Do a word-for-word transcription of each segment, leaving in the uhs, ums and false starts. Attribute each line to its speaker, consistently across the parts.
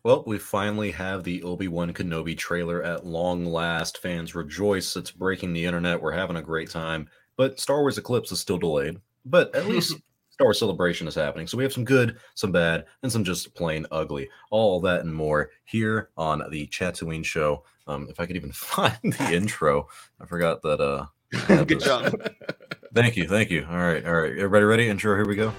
Speaker 1: Well, we finally have the Obi-Wan Kenobi trailer at long last. Fans rejoice. It's breaking the internet. We're having a great time. But Star Wars Eclipse is still delayed. But at least Star Wars Celebration is happening. So we have some good, some bad, and some just plain ugly. All that and more here on the Chatooine Show. Um, if I could even find the intro. I forgot that. Uh,
Speaker 2: Good job.
Speaker 1: Thank you. Thank you. All right. All right. Everybody ready? Intro. Here we go.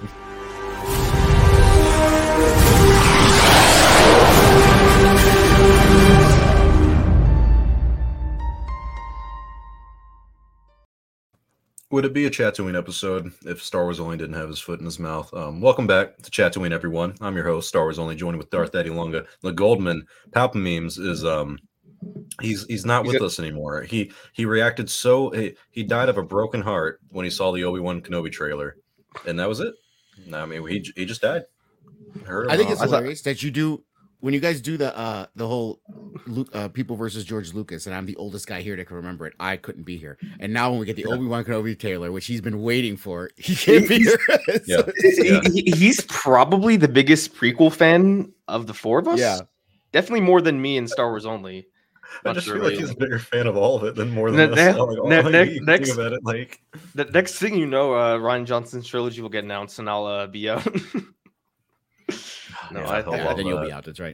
Speaker 1: Would it be a Chatooine episode if Star Wars Only didn't have his foot in his mouth? Um, welcome back to Chatooine, everyone. I'm your host, Star Wars Only, joining with Darth Daddy Lunga. The Goldman, Palpamemes is um, he's he's not
Speaker 2: He's
Speaker 1: with
Speaker 2: a-
Speaker 1: us anymore. He he reacted so he, he died of a broken heart when he saw the Obi-Wan Kenobi trailer, and that was it. I mean, he he just died. Heard
Speaker 3: I think
Speaker 1: him
Speaker 3: it's
Speaker 1: out.
Speaker 3: hilarious that you do when you guys do the uh the whole Luke, uh, people versus George Lucas, and I'm the oldest guy here that can remember it. I couldn't be here, and now when we get the Obi-Wan Kenobi trailer, which he's been waiting for, he can't be here.
Speaker 1: Yeah.
Speaker 3: So-
Speaker 1: Yeah.
Speaker 2: He- he- he's probably the biggest prequel fan of the four of us.
Speaker 3: Yeah.
Speaker 2: Definitely more than me and Star Wars Only.
Speaker 1: I
Speaker 2: Not
Speaker 1: just
Speaker 2: sure
Speaker 1: feel like
Speaker 2: about
Speaker 1: he's
Speaker 2: you.
Speaker 1: a bigger fan of all of it than more
Speaker 2: Ne-
Speaker 1: than us.
Speaker 2: ne-
Speaker 1: Like, all-
Speaker 2: ne-
Speaker 1: like,
Speaker 2: ne-
Speaker 1: you think
Speaker 2: next-
Speaker 1: about it, like
Speaker 2: The next thing you know, uh, Ryan Johnson's trilogy will get announced, and I'll uh, be out. no,
Speaker 1: Yeah,
Speaker 2: I,
Speaker 1: I'll
Speaker 3: yeah,
Speaker 1: love
Speaker 3: then you'll
Speaker 1: that.
Speaker 3: be out. That's right.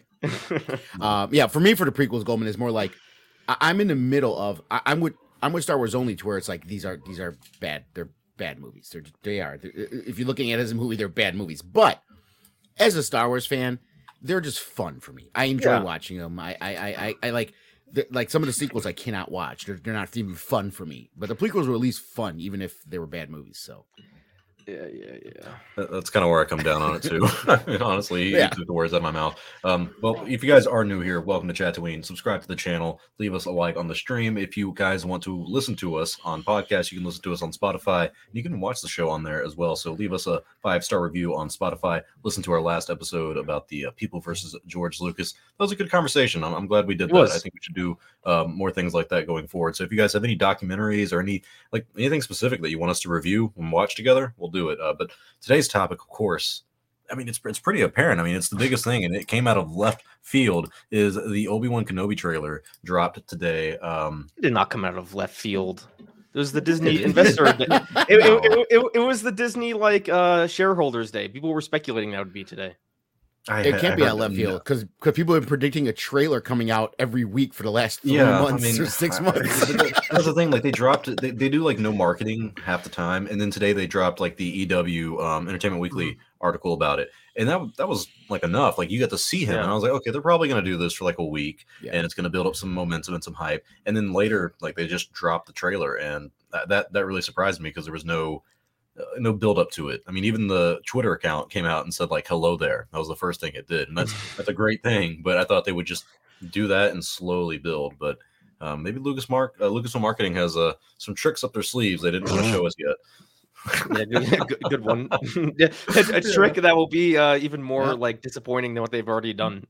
Speaker 3: Um, yeah, for me, for the prequels, Goldman is more like I- I'm in the middle of I- I'm with I'm with Star Wars Only, to where it's like these are these are bad. They're bad movies. They're they are. They're- if you're looking at it as a movie, they're bad movies. But as a Star Wars fan, they're just fun for me. I enjoy
Speaker 2: Yeah.
Speaker 3: watching them. I I I, I, I like. the- Like some of the sequels, I cannot watch. They're, they're not even fun for me. But the prequels were at least fun, even if they were bad movies. So
Speaker 2: yeah, yeah, yeah.
Speaker 1: That- That's kind of where I come down on it too. I mean, honestly, you
Speaker 3: Yeah.
Speaker 1: took the words out of my mouth. Um, well, if you guys are new here, welcome to Chatooine. Subscribe to the channel. Leave us a like on the stream. If you guys want to listen to us on podcast, you can listen to us on Spotify. You can watch the show on there as well. So leave us a five star review on Spotify. Listen to our last episode about the uh, people versus George Lucas. That was a good conversation. I'm, I'm glad we did
Speaker 2: It
Speaker 1: that.
Speaker 2: was.
Speaker 1: I think we should do um, more things like that going forward. So if you guys have any documentaries or any like anything specific that you want us to review and watch together, we'll do it. Uh, but today's topic, of course, I mean, it's it's pretty apparent. I mean, it's the biggest thing, and it came out of left field. Is the Obi-Wan Kenobi trailer dropped today? Um,
Speaker 2: It did not come out of left field. It was the Disney investor. Day. It, it, it, it, it was the Disney like uh, shareholders day. People were speculating that would be today.
Speaker 1: I,
Speaker 3: it
Speaker 1: I
Speaker 3: can't be
Speaker 1: heard
Speaker 3: out left
Speaker 1: that-
Speaker 3: field because people have been predicting a trailer coming out every week for the last three
Speaker 1: Yeah, I
Speaker 3: months
Speaker 1: mean,
Speaker 3: or six
Speaker 1: I-
Speaker 3: months.
Speaker 1: That's the thing. Like they dropped, it- they, they do like no marketing half the time, and then today they dropped like the E W um, Entertainment Weekly article about it, and that that was like enough. Like you got to see him,
Speaker 2: Yeah.
Speaker 1: and I was like, okay, they're probably gonna do this for like a week,
Speaker 3: Yeah.
Speaker 1: and it's gonna build up some momentum and some hype, and then later, like they just dropped the trailer, and that that, that really surprised me because there was no. Uh, no build up to it. I mean, even the Twitter account came out and said like "hello there." That was the first thing it did, and that's that's a great thing. But I thought they would just do that and slowly build. But um, maybe Lucas Mark uh, Lucasfilm Marketing has uh, some tricks up their sleeves they didn't want to show us yet.
Speaker 2: Yeah, good, good, good one. Yeah, a, a trick that will be uh, even more
Speaker 3: Yeah.
Speaker 2: like disappointing than what they've already done.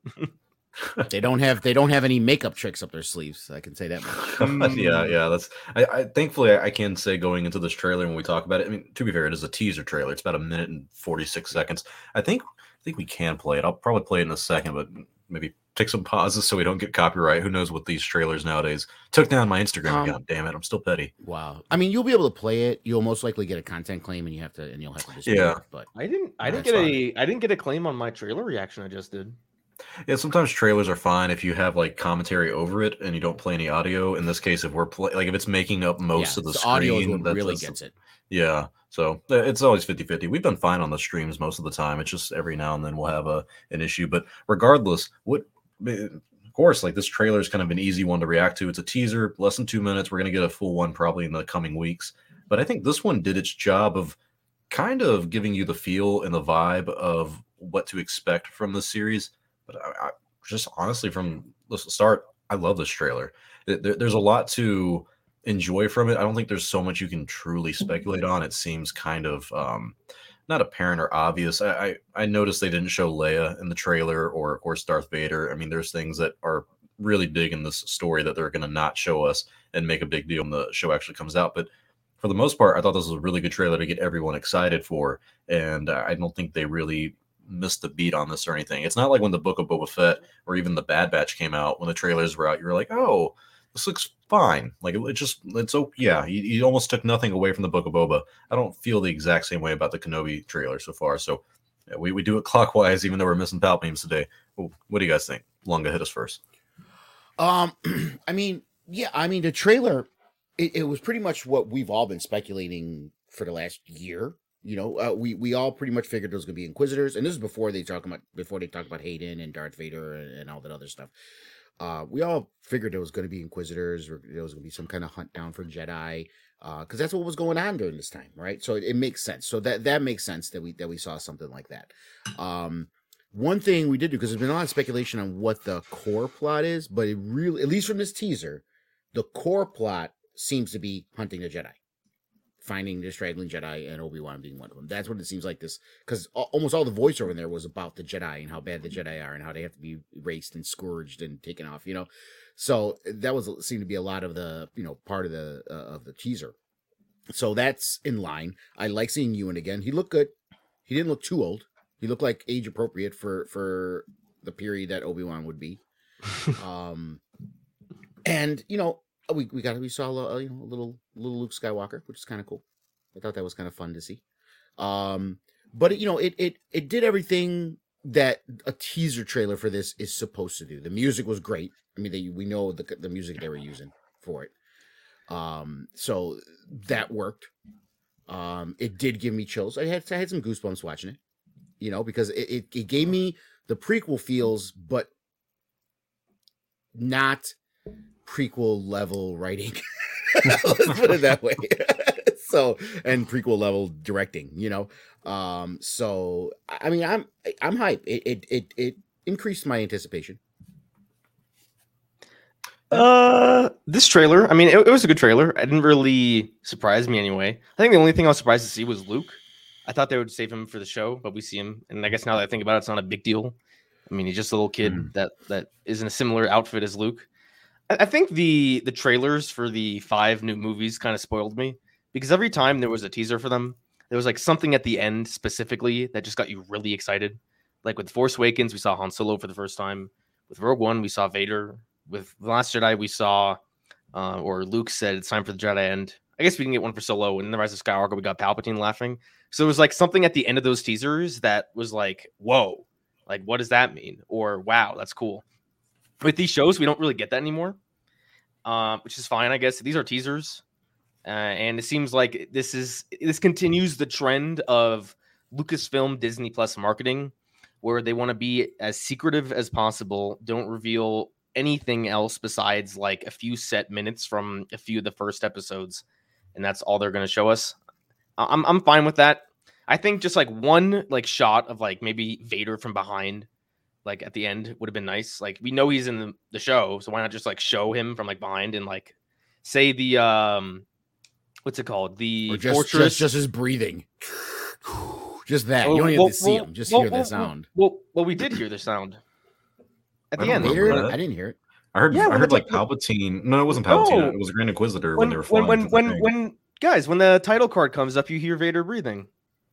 Speaker 3: They don't have they don't have any makeup tricks up their sleeves. I can say that much.
Speaker 1: yeah, yeah. That's I, I thankfully I, I can say going into this trailer when we talk about it. I mean, to be fair, it is a teaser trailer. It's about a minute and forty six seconds. I think I think we can play it. I'll probably play it in a second, but maybe take some pauses so we don't get copyright. Who knows what these trailers nowadays took down my Instagram
Speaker 3: Um,
Speaker 1: account. Damn it, I'm still petty.
Speaker 3: Wow. I mean, you'll be able to play it. You'll most likely get a content claim, and you have to and you'll have to dispute
Speaker 1: Yeah.
Speaker 3: it. But
Speaker 2: I didn't. I
Speaker 3: No,
Speaker 2: didn't
Speaker 3: that's
Speaker 2: get a. I didn't get a claim on my trailer reaction. I just did.
Speaker 1: Yeah, sometimes trailers are fine if you have like commentary over it and you don't play any audio. In this case, if we're play like if it's making up most
Speaker 3: yeah,
Speaker 1: of the,
Speaker 3: the
Speaker 1: screen,
Speaker 3: audio is what
Speaker 1: that's-
Speaker 3: really
Speaker 1: that's-
Speaker 3: gets it.
Speaker 1: Yeah, so uh, it's always fifty fifty. We've been fine on the streams most of the time. It's just every now and then we'll have a an issue. But regardless, what of course, like this trailer is kind of an easy one to react to. It's a teaser, less than two minutes. We're gonna get a full one probably in the coming weeks. But I think this one did its job of kind of giving you the feel and the vibe of what to expect from the series. But I, I just honestly from the start, I love this trailer. There, there's a lot to enjoy from it. I don't think there's so much you can truly speculate on. It seems kind of um, not apparent or obvious. I, I I noticed they didn't show Leia in the trailer, or of course Darth Vader. I mean, there's things that are really big in this story that they're going to not show us and make a big deal when the show actually comes out. But for the most part, I thought this was a really good trailer to get everyone excited for, and uh, I don't think they really missed a beat on this or anything. It's not like when the Book of Boba Fett or even the Bad Batch came out, when the trailers were out, you were like, oh, this looks fine. Like it, it just, it's so, yeah, you, you almost took nothing away from the Book of Boba. I don't feel the exact same way about the Kenobi trailer so far. So yeah, we, we do it clockwise, even though we're missing Palpatine's today. Ooh, what do you guys think? Lunga, hit us first.
Speaker 3: Um, I mean, yeah, I mean, the trailer, it, it was pretty much what we've all been speculating for the last year. You know, uh, we we all pretty much figured there was going to be Inquisitors, and this is before they talk about before they talk about Hayden and Darth Vader and, and all that other stuff. Uh, we all figured there was going to be Inquisitors, or there was going to be some kind of hunt down for Jedi, because uh, that's what was going on during this time, right? So it, it makes sense. So that that makes sense that we that we saw something like that. Um, one thing we did do, because there's been a lot of speculation on what the core plot is, but it really, at least from this teaser, the core plot seems to be hunting the Jedi, finding the straggling Jedi, and Obi-Wan being one of them. That's what it seems like this, because almost all the voiceover in there was about the Jedi and how bad the Jedi are and how they have to be erased and scourged and taken off, you know? So that was seemed to be a lot of the, you know, part of the, uh, of the teaser. So that's in line. I like seeing Ewan again. He looked good. He didn't look too old. He looked like age appropriate for, for the period that Obi-Wan would be. um, and, you know, we, we got, we saw a, you know, a little, little Luke Skywalker, which is kind of cool. I thought that was kind of fun to see. Um, but it, you know, it, it, it did everything that a teaser trailer for this is supposed to do. The music was great. I mean, they, we know the, the music they were using for it. Um, so that worked. Um, it did give me chills. I had, I had some goosebumps watching it, you know, because it, it, it gave me the prequel feels, but not prequel level writing. Let's put it that way. So, and prequel level directing, you know? Um, so, I mean, I'm, I'm hyped. It, it, it, it increased my anticipation.
Speaker 2: Uh, this trailer, I mean, it, it was a good trailer. It didn't really surprise me anyway. I think the only thing I was surprised to see was Luke. I thought they would save him for the show, but we see him, and I guess now that I think about it, it's not a big deal. I mean, he's just a little kid mm. that that is in a similar outfit as Luke. I, I think the the trailers for the five new movies kind of spoiled me, because every time there was a teaser for them, there was like something at the end specifically that just got you really excited. Like with Force Awakens, we saw Han Solo for the first time. With Rogue One, we saw Vader. With The Last Jedi, we saw, uh, or Luke said, it's time for the Jedi end. I guess we can get one for Solo. And in The Rise of Skywalker, we got Palpatine laughing. So it was like something at the end of those teasers that was like, whoa, like, what does that mean? Or, wow, that's cool. With these shows, we don't really get that anymore, uh, which is fine, I guess. These are teasers. Uh, and it seems like this is this continues the trend of Lucasfilm Disney Plus marketing, where they want to be as secretive as possible, don't reveal anything else besides like a few set minutes from a few of the first episodes, and that's all they're going to show us. I'm I'm fine with that. I think just like one like shot of like maybe Vader from behind, like at the end, would have been nice. Like we know he's in the, the show, so why not just like show him from like behind and like say the um what's it called, the
Speaker 3: or just,
Speaker 2: fortress,
Speaker 3: just just his breathing, just that.
Speaker 2: Well,
Speaker 3: you don't even
Speaker 2: well,
Speaker 3: have to see
Speaker 2: well,
Speaker 3: him, just
Speaker 2: well,
Speaker 3: hear
Speaker 2: well,
Speaker 3: the sound.
Speaker 2: Well, well, well, we did hear the sound at the
Speaker 1: I
Speaker 2: end.
Speaker 3: Vader? I didn't hear it.
Speaker 1: I heard.
Speaker 2: Yeah,
Speaker 1: I
Speaker 2: when
Speaker 1: heard
Speaker 2: the-
Speaker 1: like Palpatine. No, it wasn't Palpatine.
Speaker 2: No.
Speaker 1: It was Grand Inquisitor
Speaker 2: When
Speaker 1: when they were
Speaker 2: when
Speaker 1: flying.
Speaker 2: when
Speaker 1: to the
Speaker 2: when,
Speaker 1: thing.
Speaker 2: when guys, when the title card comes up, you hear Vader breathing.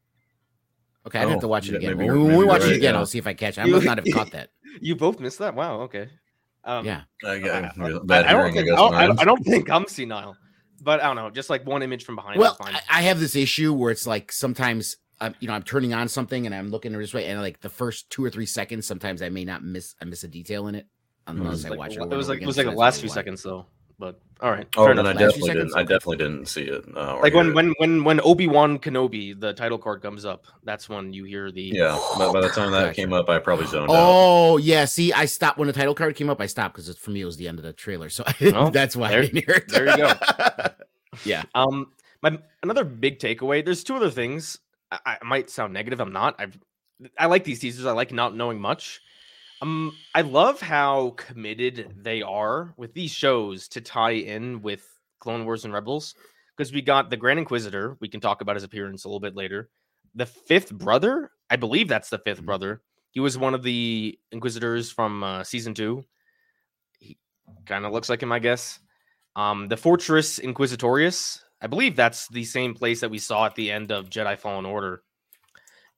Speaker 3: Okay, I'd have to
Speaker 1: Oh,
Speaker 3: watch it
Speaker 1: yeah,
Speaker 3: again.
Speaker 1: maybe
Speaker 3: When,
Speaker 1: you're-
Speaker 3: when we
Speaker 1: maybe
Speaker 3: watch
Speaker 1: you're
Speaker 3: it
Speaker 1: right,
Speaker 3: again,
Speaker 1: yeah.
Speaker 3: I'll see if I catch it. I
Speaker 2: You-
Speaker 3: must not have caught that.
Speaker 2: You both missed that. Wow. Okay. Um,
Speaker 3: Yeah.
Speaker 1: I, I,
Speaker 2: I,
Speaker 1: bad
Speaker 2: I don't
Speaker 1: hearing,
Speaker 2: think
Speaker 1: I guess,
Speaker 2: I don't, I
Speaker 1: man.
Speaker 2: don't, I don't think I'm senile, but I don't know. Just like one image from behind.
Speaker 3: Well,
Speaker 2: is fine.
Speaker 3: I, I have this issue where it's like sometimes I'm, you know, I'm turning on something and I'm looking this way, and like the first two or three seconds, sometimes I may not miss, I miss a detail in it unless
Speaker 1: Mhm.
Speaker 3: I
Speaker 2: Like,
Speaker 3: watch it.
Speaker 2: it
Speaker 3: over
Speaker 2: was
Speaker 3: and
Speaker 2: like
Speaker 3: over
Speaker 2: it was
Speaker 3: again,
Speaker 2: like the
Speaker 3: so
Speaker 2: last
Speaker 3: that's
Speaker 2: few
Speaker 3: why.
Speaker 2: seconds though. But all right.
Speaker 1: Oh,
Speaker 2: fair
Speaker 1: then
Speaker 2: enough.
Speaker 1: I
Speaker 3: Last few
Speaker 1: definitely
Speaker 3: seconds?
Speaker 1: didn't. I
Speaker 3: Okay.
Speaker 1: definitely didn't see it. Uh, or
Speaker 2: Like
Speaker 1: hear
Speaker 2: when
Speaker 1: it.
Speaker 2: when when when Obi-Wan Kenobi, the title card comes up, that's when you hear the
Speaker 1: Yeah, by, by the time that
Speaker 3: Gotcha.
Speaker 1: came up, I probably zoned out.
Speaker 3: Oh yeah, see, I stopped when the title card came up. I stopped because for me it was the end of the trailer, so
Speaker 2: Well,
Speaker 3: that's why
Speaker 2: there-
Speaker 3: I didn't hear it.
Speaker 2: there you go.
Speaker 3: Yeah.
Speaker 2: Um, my another big takeaway. There's two other things. I, I might sound negative. I'm not. I I like these teasers. I like not knowing much. Um, I love how committed they are with these shows to tie in with Clone Wars and Rebels, because we got the Grand Inquisitor. We can talk about his appearance a little bit later. The fifth brother, I believe that's the 5th
Speaker 3: Mhm.
Speaker 2: brother. He was one of the Inquisitors from uh, season two. He kind of looks like him, I guess. Um, the Fortress Inquisitorius, I believe that's the same place that we saw at the end of Jedi Fallen Order.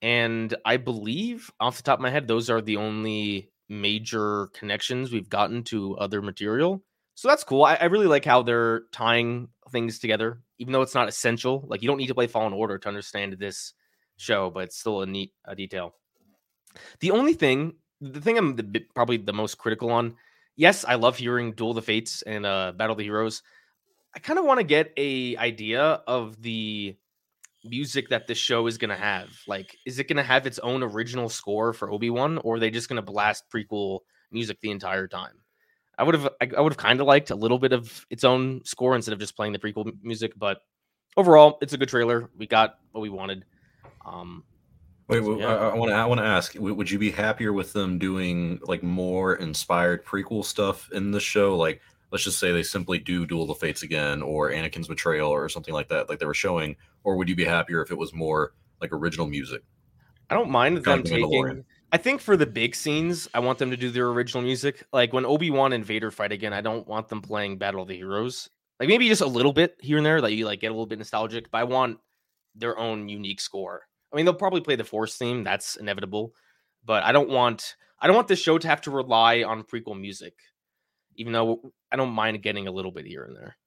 Speaker 2: And I believe, off the top of my head, those are the only major connections we've gotten to other material. So that's cool. I, I really like how they're tying things together, even though it's not essential. Like, you don't need to play Fallen Order to understand this show, but it's still a neat a detail. The only thing, the thing I'm the, probably the most critical on, yes, I love hearing Duel of the Fates and uh, Battle of the Heroes. I kind of want to get a idea of the music that this show is going to have. Like, is it going to have its own original score for Obi-Wan, or are they just going to blast prequel music the entire time? I would have, I, I would have kind of liked a little bit of its own score instead of just playing the prequel music. But overall, it's a good trailer. We got what we wanted. Um,
Speaker 1: Wait,
Speaker 2: so, yeah.
Speaker 1: I want to. I want to ask. Would you be happier with them doing like more inspired prequel stuff in the show? Like, let's just say they simply do Duel of the Fates again, or Anakin's betrayal, or something like that, like they were showing. Or would you be happier if it was more like original music?
Speaker 2: I don't mind them
Speaker 1: Kind of
Speaker 2: taking. I think for the big scenes, I want them to do their original music. Like when Obi-Wan and Vader fight again, I don't want them playing Battle of the Heroes. Like maybe just a little bit here and there, that you like get a little bit nostalgic. But I want their own unique score. I mean, they'll probably play the Force theme. That's inevitable. But I don't want. I don't want the show to have to rely on prequel music, even though I don't mind getting a little bit here and there.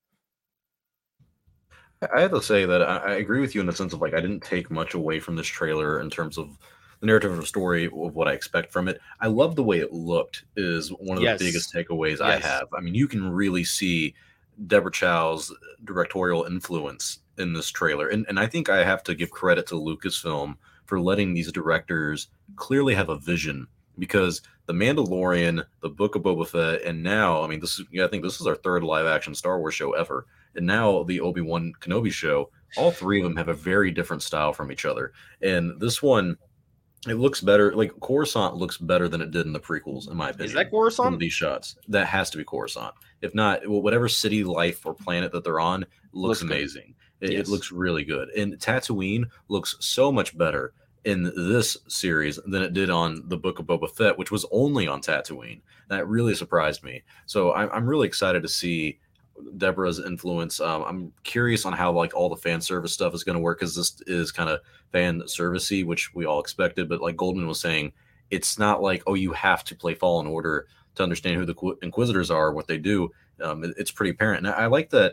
Speaker 1: I have to say that I, I agree with you in the sense of like I didn't take much away from this trailer in terms of the narrative of the story of what I expect from it. I love the way it looked is one of
Speaker 2: Yes.
Speaker 1: the biggest takeaways
Speaker 2: Yes.
Speaker 1: I have. I mean, you can really see Deborah Chow's directorial influence in this trailer. And, and I think I have to give credit to Lucasfilm for letting these directors clearly have a vision, because The Mandalorian, The Book of Boba Fett, and now, I mean, this is, yeah, I think this is our third live action Star Wars show ever. And now the Obi-Wan Kenobi show, all three of them have a very different style from each other. And this one, it looks better. Like Coruscant looks better than it did in the prequels, in my opinion.
Speaker 2: Is that
Speaker 1: Some
Speaker 2: Coruscant?
Speaker 1: of these shots, that has to be Coruscant. If not, whatever city, life, or planet that they're on looks,
Speaker 2: Looks good.
Speaker 1: amazing. It,
Speaker 2: Yes.
Speaker 1: it looks really good. And Tatooine looks so much better in this series than it did on the Book of Boba Fett, which was only on Tatooine. That really surprised me. So I'm, I'm really excited to see Deborah's influence. Um, I'm curious on how like all the fan service stuff is going to work, because this is kind of fan servicey, which we all expected. But like Goldman was saying, it's not like, oh, you have to play Fallen Order to understand who the Qu- Inquisitors are, what they do. Um, it, it's pretty apparent. And I, I like that.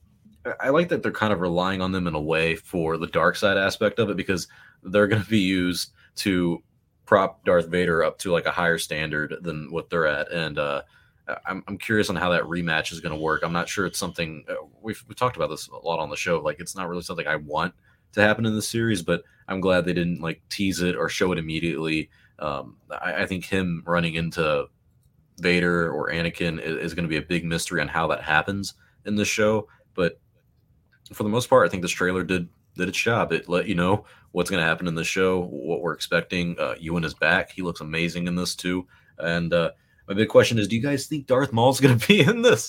Speaker 1: I like that they're kind of relying on them in a way for the dark side aspect of it, because they're going to be used to prop Darth Vader up to like a higher standard than what they're at. And uh, I'm, I'm curious on how that rematch is going to work. I'm not sure it's something uh, we've we talked about this a lot on the show. Like, it's not really something I want to happen in this series, but I'm glad they didn't like tease it or show it immediately. Um, I, I think him running into Vader or Anakin is, is going to be a big mystery on how that happens in this show. But for the most part, I think this trailer did did its job. It let you know what's going to happen in the show, what we're expecting. Uh, Ewan is back. He looks amazing in this too. And uh, my big question is, do you guys think Darth Maul's going to be in this?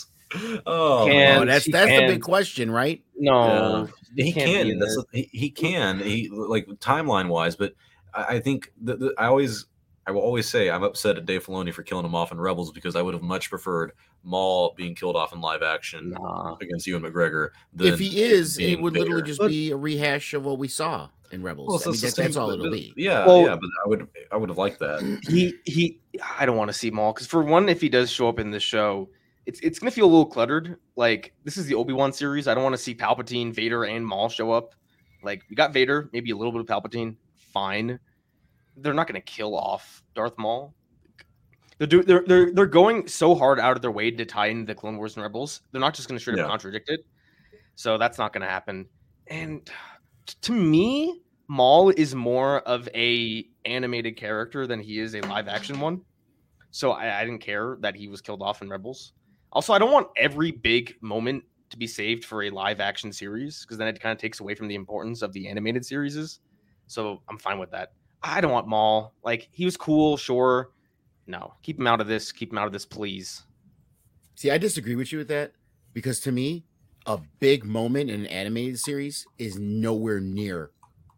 Speaker 1: Oh,
Speaker 2: Can-
Speaker 1: man.
Speaker 3: Oh, that's
Speaker 2: he
Speaker 3: that's the
Speaker 2: can.
Speaker 3: big question, right?
Speaker 2: No,
Speaker 1: Yeah. he
Speaker 2: can't be
Speaker 1: can.
Speaker 2: in
Speaker 1: That's
Speaker 2: there.
Speaker 1: he, he can. He like timeline wise, but I, I think that that I always I will always say I'm upset at Dave Filoni for killing him off in Rebels, because I would have much preferred Maul being killed off in live action
Speaker 2: Nah.
Speaker 1: against Ewan McGregor. Than
Speaker 3: If he is, it
Speaker 1: being
Speaker 3: would literally
Speaker 1: Vader.
Speaker 3: just
Speaker 1: But-
Speaker 3: be a rehash of what we saw in Rebels.
Speaker 1: Well,
Speaker 3: I mean,
Speaker 1: it's the
Speaker 3: that-
Speaker 1: same-
Speaker 3: that's all it'll
Speaker 1: but-
Speaker 3: be.
Speaker 1: Yeah,
Speaker 2: Well-
Speaker 1: yeah, but I would I would have liked that.
Speaker 2: he he I don't want to see Maul, because for one, if he does show up in the show, it's it's gonna feel a little cluttered. Like, this is the Obi-Wan series. I don't want to see Palpatine, Vader, and Maul show up. Like, we got Vader, maybe a little bit of Palpatine, fine. They're not gonna kill off Darth Maul. They're do, they're they're they're going so hard out of their way to tie in the Clone Wars and Rebels. They're not just gonna straight up
Speaker 1: Yeah.
Speaker 2: contradict it. So that's not gonna happen. And t- to me, Maul is more of a animated character than he is a live action one. So I, I didn't care that he was killed off in Rebels. Also, I don't want every big moment to be saved for a live action series, because then it kind of takes away from the importance of the animated series. So I'm fine with that. I don't want Maul. Like, he was cool, sure. No, keep him out of this. Keep him out of this, please.
Speaker 3: See, I disagree with you with that, because to me, a big moment in an animated series is nowhere near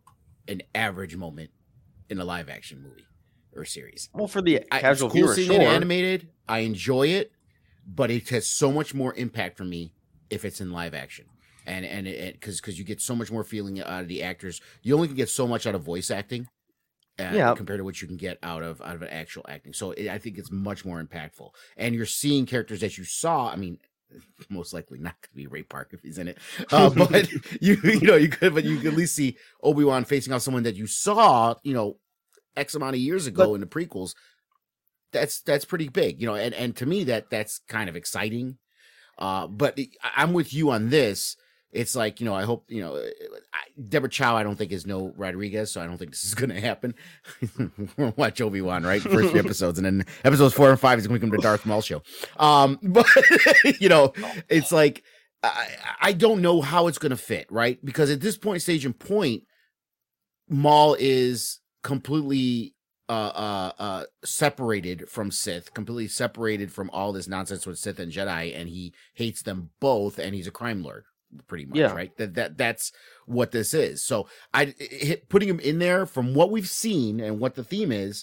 Speaker 3: an average moment in a live action movie or series.
Speaker 2: Well, for the
Speaker 3: I,
Speaker 2: casual
Speaker 3: it's cool
Speaker 2: viewer,
Speaker 3: seeing
Speaker 2: sure.
Speaker 3: it animated. I enjoy it, but it has so much more impact for me if it's in live action. and and it because because you get so much more feeling out of the actors. You only can get so much out of voice acting, uh,
Speaker 2: Yeah.
Speaker 3: compared to what you can get out of out of an actual acting. So it, I think it's much more impactful, and you're seeing characters that you saw. I mean, most likely not going to be Ray Park if he's in it, uh, but you you know you could, but you could at least see Obi-Wan facing off someone that you saw, you know, X amount of years ago
Speaker 2: But-
Speaker 3: in the prequels. That's that's pretty big, you know, and and to me that that's kind of exciting. Uh, but I- I'm with you on this. It's like, you know, I hope, you know, I, Deborah Chow, I don't think is no Rodriguez, so I don't think this is going to happen. We'll watch Obi-Wan, right? First few episodes, and then episodes four and five is going to come to Darth Maul show. Um, but, you know, it's like, I, I don't know how it's going to fit, right? Because at this point, stage and point, Maul is completely uh, uh, uh, separated from Sith, completely separated from all this nonsense with Sith and Jedi, and he hates them both, and he's a crime lord. Pretty much,
Speaker 2: Yeah.
Speaker 3: right? That that that's what this is. So I it, putting him in there from what we've seen and what the theme is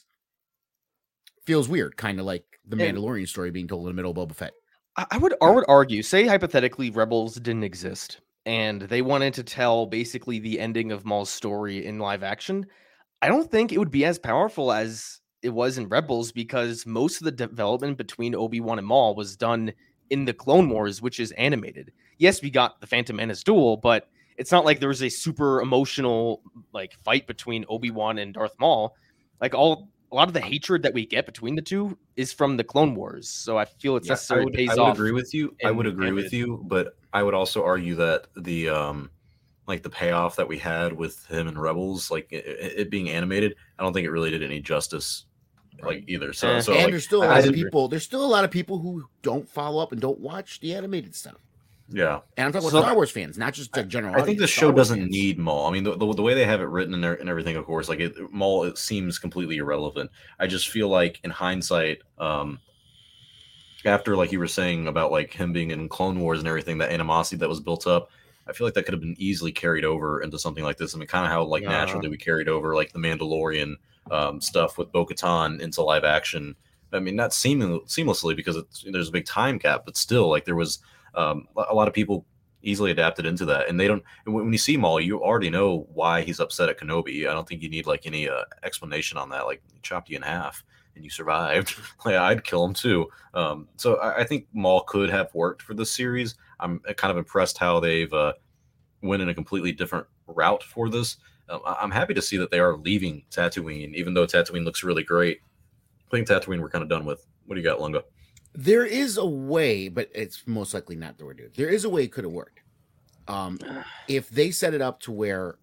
Speaker 3: feels weird, kind of like the
Speaker 2: And-
Speaker 3: Mandalorian story being told in the middle of Boba Fett.
Speaker 2: I I would I would argue, say hypothetically, Rebels didn't exist, and they wanted to tell basically the ending of Maul's story in live action. I don't think it would be as powerful as it was in Rebels, because most of the development between Obi-Wan and Maul was done in the Clone Wars, which is animated. Yes, we got the Phantom Menace duel, but it's not like there was a super emotional like fight between Obi-Wan and Darth Maul. Like all a lot of the hatred that we get between the two is from the Clone Wars. So I feel it's
Speaker 1: Yeah, I
Speaker 2: necessarily
Speaker 1: would,
Speaker 2: pays
Speaker 1: I would
Speaker 2: off.
Speaker 1: agree with you. I would
Speaker 2: in
Speaker 1: agree with
Speaker 2: animated.
Speaker 1: you, but I would also argue that the um like the payoff that we had with him and Rebels, like it, it being animated, I don't think it really did any justice,
Speaker 3: Right.
Speaker 1: like either. So,
Speaker 2: Eh.
Speaker 1: so
Speaker 3: and
Speaker 1: like,
Speaker 3: there's still a
Speaker 1: I
Speaker 3: lot of
Speaker 1: didn't-
Speaker 3: people. There's still a lot of people who don't follow up and don't watch the animated stuff.
Speaker 1: yeah.
Speaker 3: And I'm talking
Speaker 2: So-
Speaker 3: about Star Wars fans, not just the general.
Speaker 1: I think
Speaker 3: audience,
Speaker 1: the
Speaker 3: Star
Speaker 1: show
Speaker 3: Wars
Speaker 1: doesn't
Speaker 3: fans.
Speaker 1: need Maul. I mean, the, the, the way they have it written and, and everything, of course, like it, Maul, it seems completely irrelevant. I just feel like in hindsight, um, after like you were saying about like him being in Clone Wars and everything, that animosity that was built up, I feel like that could have been easily carried over into something like this. I mean, kind of how like
Speaker 2: Yeah.
Speaker 1: naturally we carried over like the Mandalorian um, stuff with Bo-Katan into live action. I mean, not seem- seamlessly because it's, there's a big time gap, but still, like there was um, a lot of people easily adapted into that, and they don't. And when when you see Maul, you already know why he's upset at Kenobi. I don't think you need like any uh, explanation on that. Like he chopped you in half and you survived. Like I'd kill him too. Um, so I, I think Maul could have worked for this series. I'm kind of impressed how they've uh, went in a completely different route for this. Um, I- I'm happy to see that they are leaving Tatooine, even though Tatooine looks really great. I think Tatooine we're kind of done with. What do you got, Lunga?
Speaker 3: There is a way, but it's most likely not the word. Dude. There is a way it could have worked. Um, if they set it up to where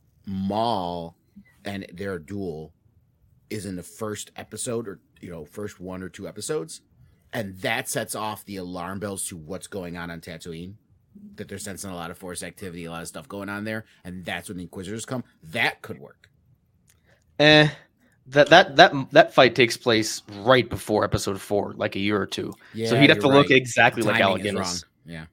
Speaker 3: Maul and their duel is in the first episode, or you know, first one or two episodes, and that sets off the alarm bells to what's going on on Tatooine, that they're sensing a lot of Force activity, a lot of stuff going on there, and that's when the Inquisitors come. That could work.
Speaker 2: Eh, that that that that fight takes place right before Episode Four, like a year or two.
Speaker 3: Yeah,
Speaker 2: so he'd have
Speaker 3: you're
Speaker 2: to look
Speaker 3: right.
Speaker 2: exactly like
Speaker 3: Timing
Speaker 2: Alec
Speaker 3: is wrong.
Speaker 2: Guinness.
Speaker 3: Yeah.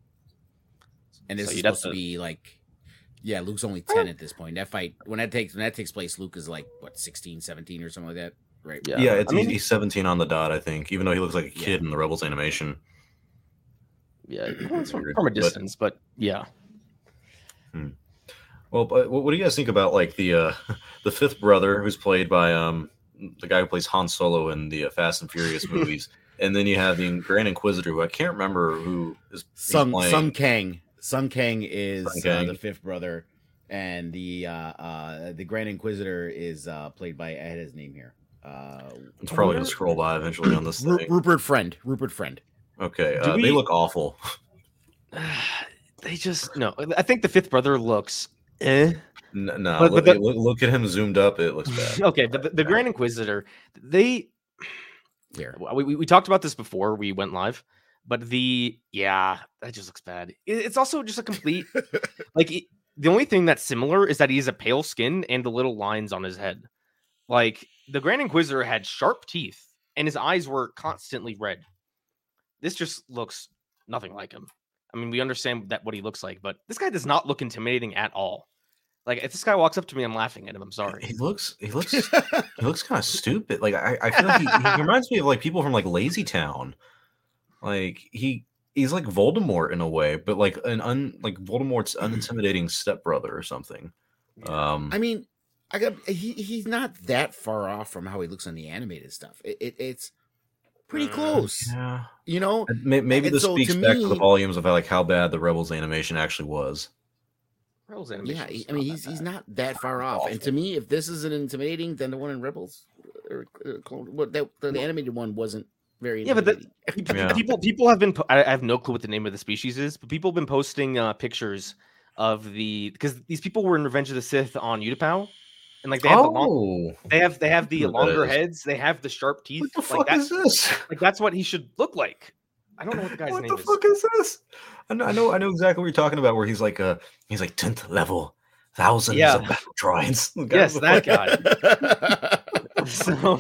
Speaker 3: And this
Speaker 2: So
Speaker 3: is
Speaker 2: you'd have
Speaker 3: supposed to
Speaker 2: to-
Speaker 3: be like, yeah, Luke's only ten at this point. That fight, when that takes when that takes place, Luke is like what, sixteen, seventeen or something like that, right?
Speaker 2: Yeah.
Speaker 1: Yeah, it's
Speaker 2: I mean-
Speaker 1: he's seventeen on the dot, I think, even though he looks like a
Speaker 3: Yeah.
Speaker 1: kid in the Rebels animation.
Speaker 2: Yeah, well, it's from,
Speaker 1: Weird,
Speaker 2: from a
Speaker 1: but-
Speaker 2: distance, but, yeah.
Speaker 1: Well, but what what do you guys think about like the uh, the fifth brother, who's played by um the guy who plays Han Solo in the uh, Fast and Furious movies, and then you have the Grand Inquisitor, who I can't remember who is he's
Speaker 3: Sung
Speaker 1: playing.
Speaker 3: Sung Kang. Sung Kang is
Speaker 1: Sung
Speaker 3: Uh,
Speaker 1: Kang.
Speaker 3: the fifth brother, and the uh, uh, the Grand Inquisitor is uh, played by, I had his name here. Uh,
Speaker 1: It's probably gonna scroll by eventually on this
Speaker 3: Ru-
Speaker 1: thing.
Speaker 3: Rupert Friend. Rupert Friend.
Speaker 1: Okay,
Speaker 2: Do
Speaker 1: uh,
Speaker 2: we-
Speaker 1: they look awful.
Speaker 2: They just no. I think the fifth brother looks eh.
Speaker 1: N- No,
Speaker 2: But- but
Speaker 1: look,
Speaker 2: the-
Speaker 1: look, look at him zoomed up. It looks bad.
Speaker 2: Okay, but the, the Grand Inquisitor, they
Speaker 3: Here.
Speaker 2: we, we we talked about this before we went live, but the yeah, that just looks bad. It- it's also just a complete like it, the only thing that's similar is that he has a pale skin and the little lines on his head. Like the Grand Inquisitor had sharp teeth and his eyes were constantly red. This just looks nothing like him. I mean, we understand that what he looks like, but this guy does not look intimidating at all. Like if this guy walks up to me, I'm laughing at him. I'm sorry.
Speaker 1: He looks. He looks. He looks kind of stupid. Like I, I feel like he, he reminds me of like people from like Lazy Town. Like he he's like Voldemort in a way, but like an un like Voldemort's unintimidating stepbrother or something.
Speaker 2: Yeah.
Speaker 1: Um,
Speaker 3: I mean, I got he he's not that far off from how he looks on the animated stuff. It, it it's pretty
Speaker 2: Mm,
Speaker 3: close,
Speaker 1: yeah,
Speaker 3: you know.
Speaker 1: And may- maybe
Speaker 3: And
Speaker 1: this
Speaker 3: so
Speaker 1: speaks
Speaker 3: to
Speaker 1: back to the
Speaker 3: me,
Speaker 1: volumes of how, like how bad the Rebels animation actually was.
Speaker 2: Rebels animation.
Speaker 3: yeah,
Speaker 2: was
Speaker 3: I mean
Speaker 2: not
Speaker 3: he's
Speaker 2: that
Speaker 3: he's
Speaker 2: bad.
Speaker 3: not that far off. And
Speaker 1: Awful.
Speaker 3: to me, if this isn't intimidating, then the one in Rebels, or, or Clone, what that the, the animated one wasn't very
Speaker 2: Yeah, but the,
Speaker 3: intimidating.
Speaker 2: people,
Speaker 1: Yeah.
Speaker 2: people people have been. Po- I I have no clue what the name of the species is, but people have been posting uh, pictures of the because these people were in Revenge of the Sith on Utapau, and like they have the long,
Speaker 1: Oh,
Speaker 2: they have they have the
Speaker 1: who that
Speaker 2: longer
Speaker 1: is.
Speaker 2: heads, they have the sharp teeth.
Speaker 1: What the
Speaker 2: like
Speaker 1: fuck
Speaker 2: that,
Speaker 1: is this?
Speaker 2: like that's what he should look like. I don't know what the guy's
Speaker 1: What
Speaker 2: name
Speaker 1: the
Speaker 2: is.
Speaker 1: fuck is this? I know, I know, I know exactly what you're talking about. Where he's like, uh, he's like tenth level, thousands
Speaker 2: Yeah.
Speaker 1: of battle droids. The guy
Speaker 2: Yes,
Speaker 1: with
Speaker 2: that
Speaker 1: the-
Speaker 2: guy. So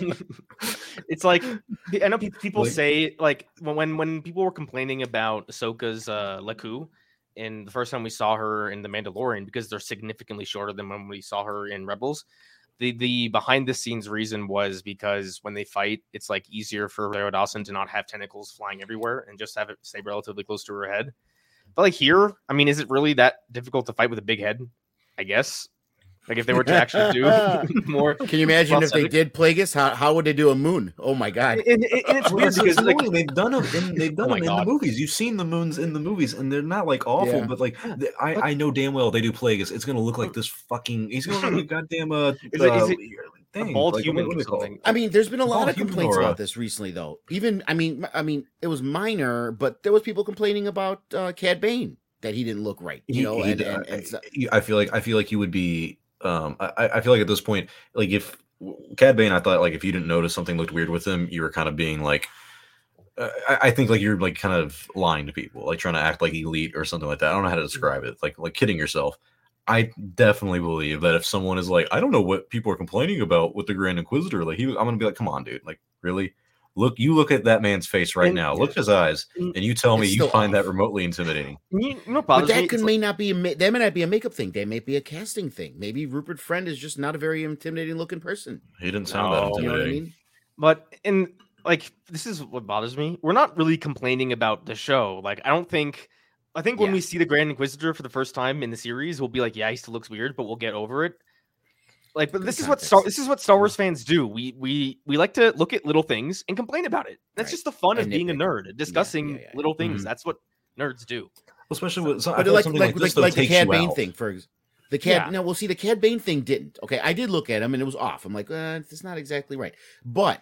Speaker 2: it's like I know pe- people
Speaker 1: Like-
Speaker 2: say like when when when people were complaining about Ahsoka's uh, Laku, and the first time we saw her in The Mandalorian because they're significantly shorter than when we saw her in Rebels. The the behind the scenes reason was because when they fight, it's like easier for Rosario Dawson to not have tentacles flying everywhere and just have it stay relatively close to her head. But like here, I mean, is it really that difficult to fight with a big head? I guess. Like if they were to actually do more.
Speaker 3: Can you imagine if they
Speaker 2: prosthetic-
Speaker 3: did Plagueis? How how would they do a moon? Oh my god!
Speaker 2: And, and- and it's
Speaker 1: Well,
Speaker 2: weird
Speaker 1: that's
Speaker 2: because
Speaker 1: what's
Speaker 2: like,
Speaker 1: annoying. they've done them in they've done
Speaker 2: Oh my
Speaker 1: them in the
Speaker 2: God.
Speaker 1: movies. You've seen the moons in the movies, and they're not like awful,
Speaker 3: Yeah.
Speaker 1: but like
Speaker 2: Yeah,
Speaker 1: th- I,
Speaker 2: but-
Speaker 1: I know damn well they do Plagueis. It's gonna look like this fucking. He's gonna look like a goddamn uh,
Speaker 2: Is it- is
Speaker 1: uh,
Speaker 2: it
Speaker 1: thing,
Speaker 2: a bald
Speaker 1: like,
Speaker 2: human
Speaker 1: what do
Speaker 2: or
Speaker 1: they call it?
Speaker 2: something.
Speaker 3: I mean, there's been a lot
Speaker 1: Oh,
Speaker 3: of complaints
Speaker 1: Humanora.
Speaker 3: about this recently, though. Even I mean, I mean, it was minor, but there was people complaining about uh, Cad Bane that he didn't look right. You
Speaker 1: He-
Speaker 3: know,
Speaker 1: he-
Speaker 3: and, and, and so-
Speaker 1: I feel like I feel like you would be. Um, I, I feel like at this point, like if Cad Bane, I thought like if you didn't notice something looked weird with him, you were kind of being like. Uh, I, I think like you're like kind of lying to people, like trying to act like elite or something like that. I don't know how to describe it, like like kidding yourself. I definitely believe that if someone is like, I don't know what people are complaining about with the Grand Inquisitor, like he, was, I'm gonna be like, come on, dude, like really, look, you look at that man's face right
Speaker 2: And-
Speaker 1: now, look at his eyes,
Speaker 2: And-
Speaker 1: and you tell me
Speaker 3: It's
Speaker 1: you
Speaker 3: still
Speaker 1: find that
Speaker 3: off.
Speaker 1: remotely intimidating.
Speaker 2: You, you know what
Speaker 3: but
Speaker 2: bothers me?
Speaker 3: that
Speaker 2: It's
Speaker 3: could
Speaker 2: like-
Speaker 3: may not be a ma- that may not be a makeup thing. That may be a casting thing. Maybe Rupert Friend is just not a very intimidating looking person.
Speaker 1: He didn't sound
Speaker 2: No.
Speaker 1: that
Speaker 3: You know what I
Speaker 1: intimidating.
Speaker 3: mean?
Speaker 2: But and like this is what bothers me. We're not really complaining about the show. Like I don't think I think when
Speaker 3: Yeah.
Speaker 2: we see the Grand Inquisitor for the first time in the series, we'll be like, yeah, he still looks weird, but we'll get over it. Like, but
Speaker 3: Good
Speaker 2: this is what Star
Speaker 3: context.
Speaker 2: this is what Star Wars fans do. We we we like to look at little things and complain about it. That's
Speaker 3: Right.
Speaker 2: just the fun of
Speaker 3: And
Speaker 2: being a
Speaker 3: nitpick.
Speaker 2: nerd, discussing
Speaker 3: yeah, yeah.
Speaker 2: little things.
Speaker 1: Mhm.
Speaker 2: That's what nerds do.
Speaker 1: Especially with so, I
Speaker 3: But
Speaker 1: feel
Speaker 3: like
Speaker 1: something
Speaker 3: like
Speaker 1: like,
Speaker 3: like,
Speaker 1: this though
Speaker 3: like the
Speaker 1: takes
Speaker 3: Cad
Speaker 1: you
Speaker 3: Bane
Speaker 1: out.
Speaker 3: thing for ex- the Cad.
Speaker 2: Yeah.
Speaker 3: No, well, see, the Cad Bane thing didn't. Okay, I did look at him and it was off. I'm like, uh, it's not exactly right. But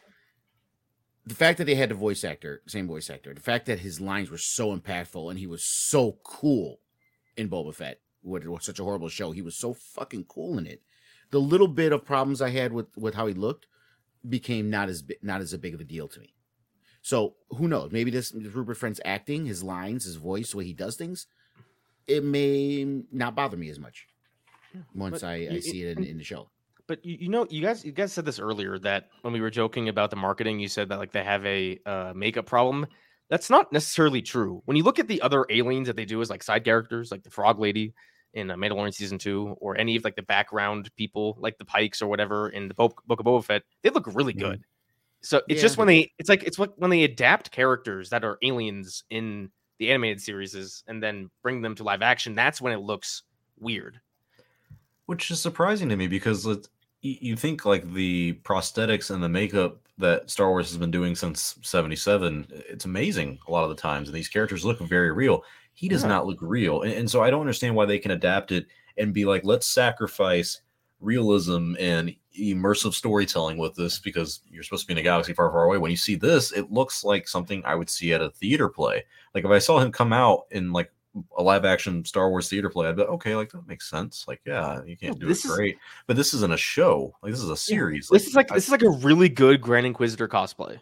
Speaker 3: the fact that they had the voice actor, same voice actor, the fact that his lines were so impactful and he was so cool in Boba Fett, what was such a horrible show, he was so fucking cool in it. The little bit of problems I had with with how he looked became not as bi- not as a big of a deal to me. So who knows? Maybe this Rupert Friend's acting, his lines, his voice, the way he does things, it may not bother me as much once
Speaker 2: but
Speaker 3: I,
Speaker 2: you-
Speaker 3: I see it in, in the show.
Speaker 2: But you, you know, you guys, you guys said this earlier that when we were joking about the marketing, you said that like they have a uh, makeup problem. That's not necessarily true. When you look at the other aliens that they do as like side characters, like the Frog Lady in uh, Mandalorian season two, or any of like the background people, like the Pikes or whatever in the Bo- Book of Boba Fett, they look really good. So it's
Speaker 3: Yeah,
Speaker 2: just when
Speaker 3: they
Speaker 2: they, it's like it's what when they adapt characters that are aliens in the animated series and then bring them to live action. That's when it looks weird.
Speaker 1: Which is surprising to me because it, y- you think like the prosthetics and the makeup that Star Wars has been doing since seventy-seven, it's amazing a lot of the times, and these characters look very real. He does
Speaker 2: Yeah.
Speaker 1: not look real, and, and so I don't understand why they can adapt it and be like, let's sacrifice realism and immersive storytelling with this because you're supposed to be in a galaxy far, far away. When you see this, it looks like something I would see at a theater play. Like if I saw him come out in like a live action Star Wars theater play, I'd be like, okay, like that makes sense. Like, yeah, you can't
Speaker 2: Yeah,
Speaker 1: do
Speaker 2: this
Speaker 1: it
Speaker 2: is-
Speaker 1: great, but this isn't a show. Like, this is a series.
Speaker 2: This is like
Speaker 1: I-
Speaker 2: this is like a really good Grand Inquisitor cosplay,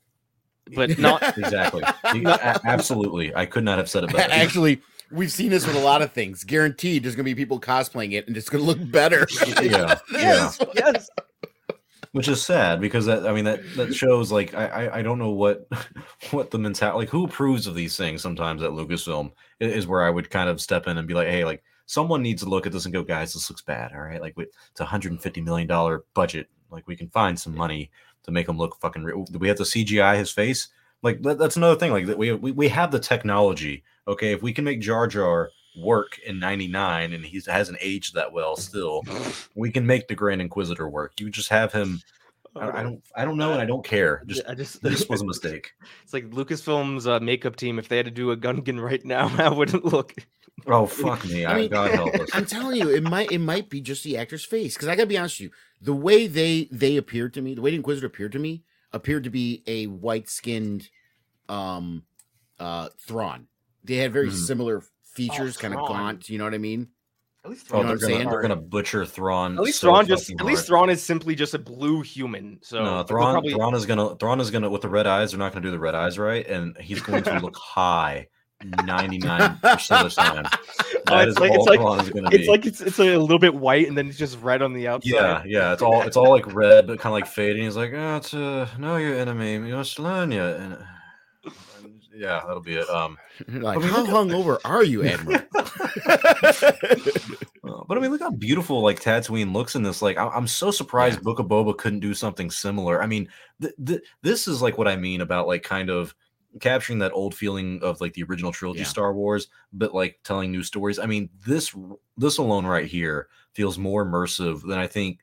Speaker 2: but not.
Speaker 1: exactly, You- a- absolutely. I could not have said it better.
Speaker 3: Actually, we've seen this with a lot of things. Guaranteed, there's going to be people cosplaying it, and it's going to look better.
Speaker 1: yeah,
Speaker 2: Yes, yes.
Speaker 1: which is sad because that I mean that that shows like I I, I don't know what what the mentality like who approves of these things sometimes at Lucasfilm i- is where I would kind of step in and be like, hey, like someone needs to look at this and go, guys, this looks bad. All right, like we- it's a hundred and fifty million dollar budget. Like we can find some money to make him look fucking real. Do we have to C G I his face? Like that, that's another thing. Like that we, we we have the technology. Okay, if we can make Jar Jar work in ninety-nine and he hasn't aged that well still, we can make the Grand Inquisitor work. You just have him. I, I don't I don't know and I don't care. Just
Speaker 2: I just
Speaker 1: this was a mistake.
Speaker 2: It's like Lucasfilm's uh, makeup team. If they had to do a Gungan right now, how would it look?
Speaker 1: Oh fuck me! I,
Speaker 3: I mean,
Speaker 1: God help us.
Speaker 3: I'm telling you, it might it might be just the actor's face. Because I gotta be honest with you, the way they they appeared to me, the way the Inquisitor appeared to me, appeared to be a white skinned, um, uh, Thrawn. They had very
Speaker 1: Mhm.
Speaker 3: similar features,
Speaker 2: Oh,
Speaker 3: kind of
Speaker 2: Thrawn.
Speaker 3: gaunt. You know what I mean?
Speaker 2: At least
Speaker 1: Oh,
Speaker 3: You know
Speaker 1: they're
Speaker 3: what I'm
Speaker 1: gonna
Speaker 3: saying?
Speaker 1: they're gonna butcher Thrawn.
Speaker 2: At least
Speaker 1: so
Speaker 2: Thrawn just
Speaker 1: fucking
Speaker 2: at least
Speaker 1: hard.
Speaker 2: Thrawn is simply just a blue human. So
Speaker 1: No,
Speaker 2: they'll
Speaker 1: Thrawn,
Speaker 2: probably-
Speaker 1: Thrawn is gonna Thrawn is gonna with the red eyes. They're not gonna do the red eyes right, and he's going to look high ninety-nine percent of the time.
Speaker 2: Oh,
Speaker 1: That
Speaker 2: it's
Speaker 1: is
Speaker 2: like-
Speaker 1: all
Speaker 2: it's like-
Speaker 1: Thrawn is gonna
Speaker 2: it's
Speaker 1: be.
Speaker 2: like it's it's a little bit white and then it's just red on the outside.
Speaker 1: Yeah, yeah, it's all it's all like red, but kind of like fading. He's like, oh, it's uh, no, your enemy, you must learn you. And uh, yeah, that'll be it. Um,
Speaker 3: Like,
Speaker 1: I mean,
Speaker 3: how
Speaker 1: look at-
Speaker 3: hungover are you, Admiral?
Speaker 1: uh, but I mean, look how beautiful like Tatooine looks in this. Like, I- I'm so surprised
Speaker 3: Yeah.
Speaker 1: Book of Boba couldn't do something similar. I mean, th- th- this is like what I mean about like kind of capturing that old feeling of like the original trilogy
Speaker 3: Yeah.
Speaker 1: Star Wars, but like telling new stories. I mean, this this alone right here feels more immersive than I think.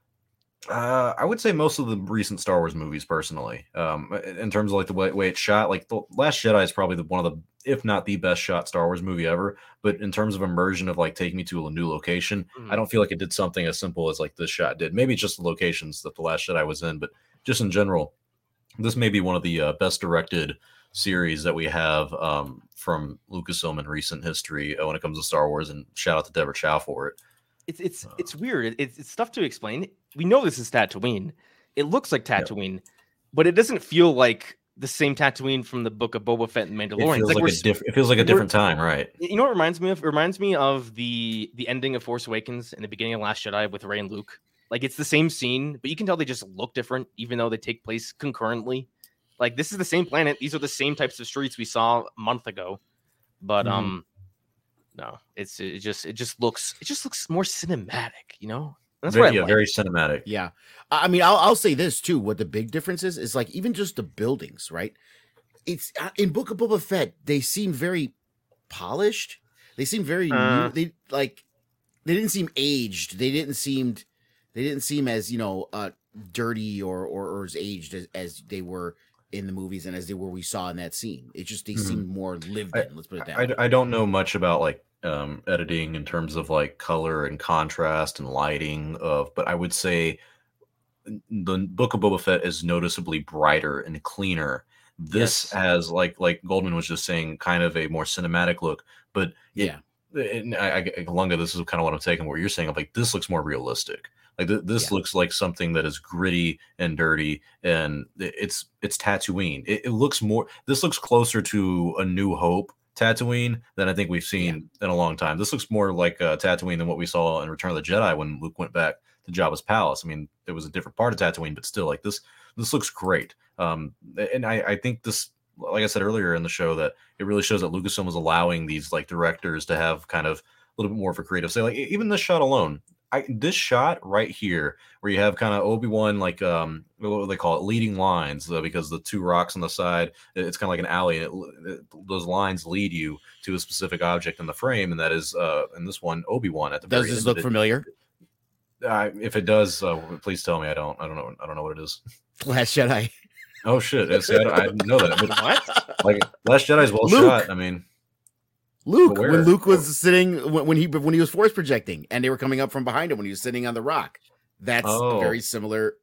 Speaker 1: Uh, I would say most of the recent Star Wars movies, personally, um, in terms of like the way, way it's shot. Like the Last Jedi is probably the, one of the, if not the best shot Star Wars movie ever. But in terms of immersion of like taking me to a new location,
Speaker 2: Mhm.
Speaker 1: I don't feel like it did something as simple as like this shot did. Maybe it's just the locations that the Last Jedi was in, but just in general, this may be one of the uh, best directed series that we have um, from Lucasfilm in recent history uh, when it comes to Star Wars. And shout out to Deborah Chow for it.
Speaker 2: It's it's
Speaker 1: Uh,
Speaker 2: it's weird. It- It's it's tough to explain. We know this is Tatooine. It looks like Tatooine, but it doesn't feel like the same Tatooine from the Book of Boba Fett and
Speaker 1: It
Speaker 2: Mandalorian.
Speaker 1: feels
Speaker 2: It's
Speaker 1: like,
Speaker 2: we're
Speaker 1: a
Speaker 2: s-
Speaker 1: diff- It feels like a
Speaker 2: we're-
Speaker 1: different time, right?
Speaker 2: You know what it reminds me of? It reminds me of the the ending of Force Awakens and the beginning of Last Jedi with Rey and Luke. Like it's the same scene, but you can tell they just look different, even though they take place concurrently. Like this is the same planet. These are the same types of streets we saw a month ago. But
Speaker 1: Mhm.
Speaker 2: um no, it's it just it just looks it just looks more cinematic, you know? That's
Speaker 1: very,
Speaker 2: what I
Speaker 1: yeah,
Speaker 2: like.
Speaker 1: very cinematic.
Speaker 3: Yeah. I I mean, I'll, I'll say this too. What the big difference is, is like even just the buildings, right? It's uh, in Book of Boba Fett, they seem very polished. They seem very
Speaker 2: Uh.
Speaker 3: new. They like, they didn't seem aged. They didn't seem, they didn't seem as, you know, uh, dirty or, or, or as aged as, as they were in the movies and as they were, we saw in that scene. It just, they
Speaker 1: Mhm.
Speaker 3: seemed more lived in. Let's put it that
Speaker 1: I,
Speaker 3: way.
Speaker 1: I don't know much about like um, editing in terms of like color and contrast and lighting of, but I would say the Book of Boba Fett is noticeably brighter and cleaner. This
Speaker 2: Yes.
Speaker 1: has like like Goldman was just saying, kind of a more cinematic look, but it,
Speaker 3: Yeah.
Speaker 1: and I, I, Lunga, this is kind of what I'm taking. What you're saying, of like this looks more realistic. Like th- this
Speaker 3: Yeah.
Speaker 1: looks like something that is gritty and dirty, and it- it's it's Tatooine. It, it looks more. This looks closer to A New Hope Tatooine than I think we've seen in a long time. This looks more like uh, Tatooine than what we saw in Return of the Jedi when Luke went back to Jabba's palace. I mean, it was a different part of Tatooine, but still, like this, this looks great. Um, and I, I think this, like I said earlier in the show, that it really shows that Lucasfilm was allowing these like directors to have kind of a little bit more of a creative say. Like e- even this shot alone, I this shot right here, where you have kind of Obi-Wan, like um, what do they call it, leading lines, uh, because the two rocks on the side, it- it's kind of like an alley, and it, it, those lines lead you to a specific object in the frame, and that is uh, in this one, Obi-Wan at the
Speaker 3: Does
Speaker 1: very
Speaker 3: this
Speaker 1: end
Speaker 3: look
Speaker 1: of it.
Speaker 3: familiar?
Speaker 1: Uh, if it does, uh, please tell me. I don't. I don't know. I don't know what it is.
Speaker 3: Last Jedi.
Speaker 1: Oh shit! Yeah, see, I, don't- I didn't know that. But
Speaker 2: What?
Speaker 1: like Last Jedi is well
Speaker 3: Luke.
Speaker 1: shot. I mean,
Speaker 3: Luke,
Speaker 1: But where?
Speaker 3: when Luke was sitting when, when he when he was force projecting and they were coming up from behind him when he was sitting on the rock. That's
Speaker 1: Oh.
Speaker 3: very similar.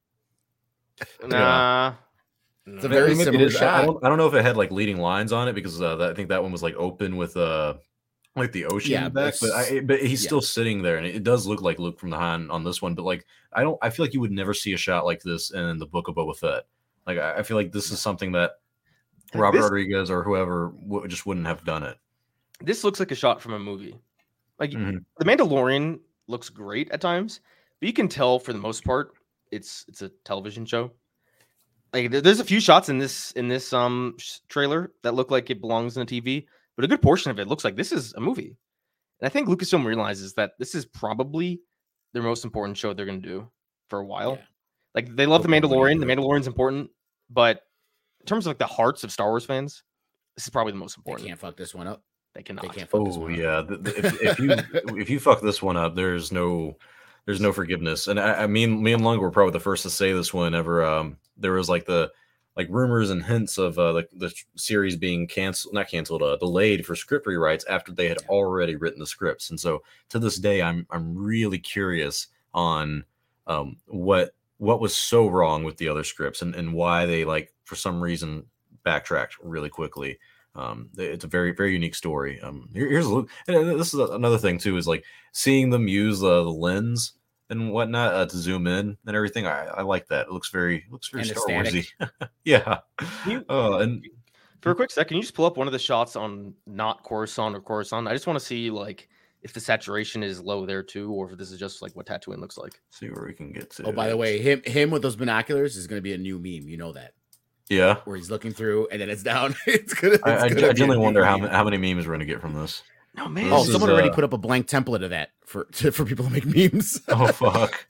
Speaker 2: Nah.
Speaker 3: It's a
Speaker 2: No.
Speaker 3: very
Speaker 1: maybe it
Speaker 3: similar
Speaker 1: is. I- I
Speaker 3: shot.
Speaker 1: don't, I don't know if it had like leading lines on it, because uh, that, I think that one was like open with uh like the ocean
Speaker 3: Yeah,
Speaker 1: in the back.
Speaker 3: but
Speaker 1: But I, but he's
Speaker 3: yeah.
Speaker 1: still sitting there, and it, it does look like Luke from the Han on this one. But like, I don't. I feel like you would never see a shot like this in the Book of Boba Fett. Like, I, I feel like this is something that
Speaker 2: Like,
Speaker 1: Robert
Speaker 2: this-
Speaker 1: Rodriguez or whoever w- just wouldn't have done it.
Speaker 2: This looks like a shot from a movie. Like
Speaker 1: Mhm.
Speaker 2: The Mandalorian looks great at times, but you can tell for the most part it's it's a television show. Like there- there's a few shots in this in this um sh- trailer that look like it belongs in a T V, but a good portion of it looks like this is a movie. And I think Lucasfilm realizes that this is probably their most important show they're going to do for a while.
Speaker 3: Yeah.
Speaker 2: Like they love the
Speaker 1: Hopefully we
Speaker 2: Mandalorian.
Speaker 1: do
Speaker 2: The
Speaker 1: it.
Speaker 2: Mandalorian's important, but in terms of like the hearts of Star Wars fans, this is probably the most
Speaker 3: They
Speaker 2: important.
Speaker 3: can't fuck this one up.
Speaker 2: They cannot.
Speaker 3: They can't fuck this
Speaker 1: Oh
Speaker 3: one up.
Speaker 1: yeah, the, the, if, if you if you fuck this one up, there's no there's no forgiveness. And I, I mean, me and Lung were probably the first to say this whenever um there was like the like rumors and hints of uh, the the series being canceled, not canceled, uh, delayed for script rewrites after they had already written the scripts. And so to this day, I'm I'm really curious on um what what was so wrong with the other scripts and and why they like for some reason backtracked really quickly. Um, it's a very, very unique story. Um, here, here's a look. And this is another thing too, is like seeing them use uh, the lens and whatnot uh, to zoom in and everything. I, I like that. It looks very, looks very
Speaker 3: And
Speaker 1: Star
Speaker 3: static.
Speaker 1: Warsy. Yeah.
Speaker 2: You-
Speaker 1: Uh, and
Speaker 2: For a quick second, can you just pull up one of the shots on not Coruscant or Coruscant? I just want to see like if the saturation is low there too, or if this is just like what Tatooine looks like.
Speaker 1: see where we can get to.
Speaker 3: Oh, by the way, him him with those binoculars is going to be a new meme. You know that,
Speaker 1: yeah.
Speaker 3: where he's looking through and then it's down. It's gonna. It's
Speaker 1: I, I, I
Speaker 3: gonna be a
Speaker 1: genuinely
Speaker 3: new
Speaker 1: wonder how,
Speaker 3: meme.
Speaker 1: ma- how many memes we're gonna get from this.
Speaker 2: No man.
Speaker 3: Oh,
Speaker 1: This is,
Speaker 3: someone already
Speaker 1: uh,
Speaker 3: put up a blank template of that for to, for people to make memes.
Speaker 1: Oh fuck.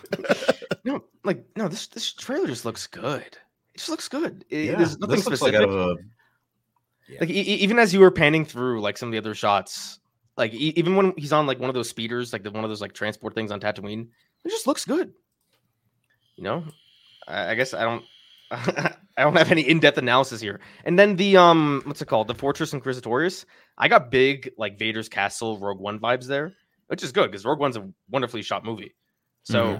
Speaker 2: no, like no, this this trailer just looks good. It just looks good. It,
Speaker 1: Yeah,
Speaker 2: there's nothing
Speaker 1: this looks
Speaker 2: specific.
Speaker 1: like out of a
Speaker 2: Like e- e- even as you were panning through like some of the other shots, like e- even when he's on like one of those speeders, like the one of those like transport things on Tatooine, it just looks good. You know, I, I guess I don't, I don't have any in-depth analysis here. And then the um, what's it called? The Fortress Inquisitorius. I got big like Vader's Castle Rogue One vibes there, which is good because Rogue One's a wonderfully shot movie. So
Speaker 3: Mhm.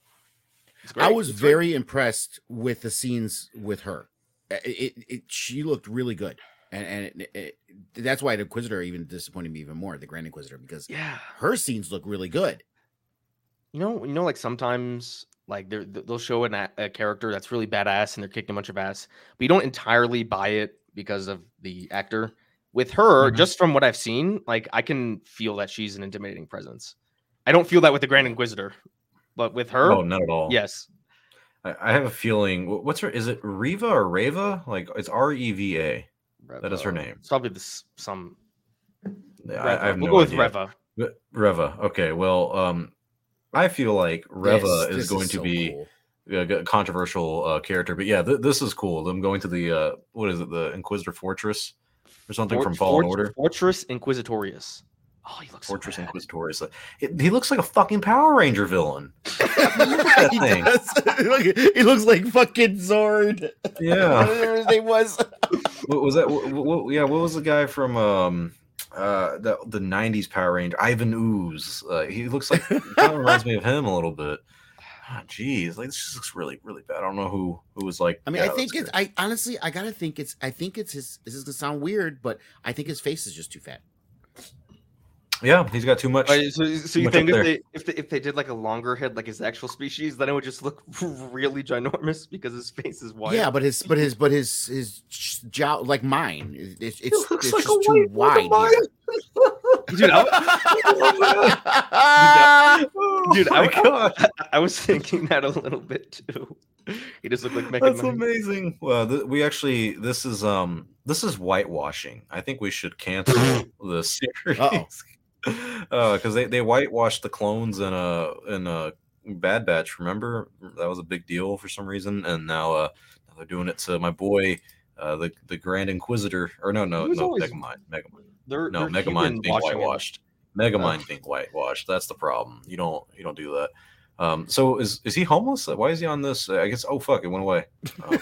Speaker 2: it's great.
Speaker 3: I was
Speaker 2: It's great.
Speaker 3: very impressed with the scenes with her. It, it, it she looked really good, and and it, it, that's why the Inquisitor even disappointed me even more, the Grand Inquisitor, because
Speaker 2: yeah.
Speaker 3: her scenes look really good.
Speaker 2: You know, you know, like sometimes like they're, they'll show an, a, a character that's really badass and they're kicking a bunch of ass, but you don't entirely buy it because of the actor. With her,
Speaker 1: Mhm.
Speaker 2: just from what I've seen, like I can feel that she's an intimidating presence. I don't feel that with the Grand Inquisitor, but with her,
Speaker 1: oh, not at all.
Speaker 2: yes.
Speaker 1: I, I have a feeling. wh- What's her? Is it Reva or Reva? Like it's R E V A. That is her
Speaker 2: Reva.
Speaker 1: name.
Speaker 2: It's probably this some.
Speaker 1: Yeah,
Speaker 2: Reva.
Speaker 1: I, I have
Speaker 2: we'll
Speaker 1: no
Speaker 2: go with
Speaker 1: idea.
Speaker 2: Reva.
Speaker 1: But- Reva. Okay. Well, um, I feel like Reva
Speaker 3: This-
Speaker 1: is
Speaker 3: this
Speaker 1: going to
Speaker 3: so
Speaker 1: be
Speaker 3: cool.
Speaker 1: a g- controversial uh, character, but yeah, th- this is cool. Them going to the uh, what is it? The Inquisitor Fortress or something
Speaker 2: Fort-
Speaker 1: from Fallen
Speaker 2: Fort-
Speaker 1: Order.
Speaker 2: Fortress Inquisitorius. Oh, he looks so
Speaker 1: Fortress
Speaker 2: bad.
Speaker 1: Inquisitorius. It- he looks like a fucking Power Ranger villain. that
Speaker 3: he,
Speaker 1: thing.
Speaker 3: does. Look, he looks like fucking Zord.
Speaker 1: Yeah.
Speaker 3: Whatever his name was.
Speaker 1: What was that? What, what, yeah, what was the guy from um uh the the nineties Power Ranger? Ivan Ooze. Uh, he looks like kind of reminds me of him a little bit. Ah, Jeez, like this just looks really really bad. I don't know who who was like.
Speaker 3: I mean,
Speaker 1: yeah,
Speaker 3: I think
Speaker 1: that's
Speaker 3: it's. I honestly, I gotta think it's. I think it's his. This is gonna sound weird, but I think his face is just too fat.
Speaker 1: good. Yeah, he's got too much.
Speaker 2: Oh, so, so you
Speaker 1: much
Speaker 2: think
Speaker 1: up
Speaker 2: if
Speaker 1: there.
Speaker 2: they, if they if they did like a longer head like his actual species, then it would just look really ginormous because his face is wide.
Speaker 3: Yeah, but his, but his, but his, his jaw like mine. It, it's it's,
Speaker 1: looks
Speaker 3: it's
Speaker 1: like
Speaker 3: just
Speaker 1: a
Speaker 3: too
Speaker 1: white
Speaker 3: wide.
Speaker 1: woman.
Speaker 3: here.
Speaker 2: dude, I,
Speaker 1: Oh
Speaker 2: dude,
Speaker 1: my
Speaker 2: I,
Speaker 1: God.
Speaker 2: I, I was thinking that a little bit too. He just looked like Mega
Speaker 1: That's
Speaker 2: Man.
Speaker 1: amazing. Well, th- we actually this is um this is whitewashing. I think we should cancel the series.
Speaker 3: Uh-oh.
Speaker 1: Uh, because they, they whitewashed the clones in a in a Bad Batch. Remember that was a big deal for some reason, and now uh now they're doing it to my boy, uh the the Grand Inquisitor. Or no no
Speaker 2: He was
Speaker 1: no
Speaker 2: always-
Speaker 1: Megamind Megamind.
Speaker 2: They're,
Speaker 1: No
Speaker 2: they're
Speaker 1: Megamind's
Speaker 2: human
Speaker 1: being
Speaker 2: washing it.
Speaker 1: whitewashed. Megamind's being whitewashed. That's the problem. You don't you don't do that. Um, so is is he homeless? Why is he on this? I guess. Oh fuck! It went away. Um,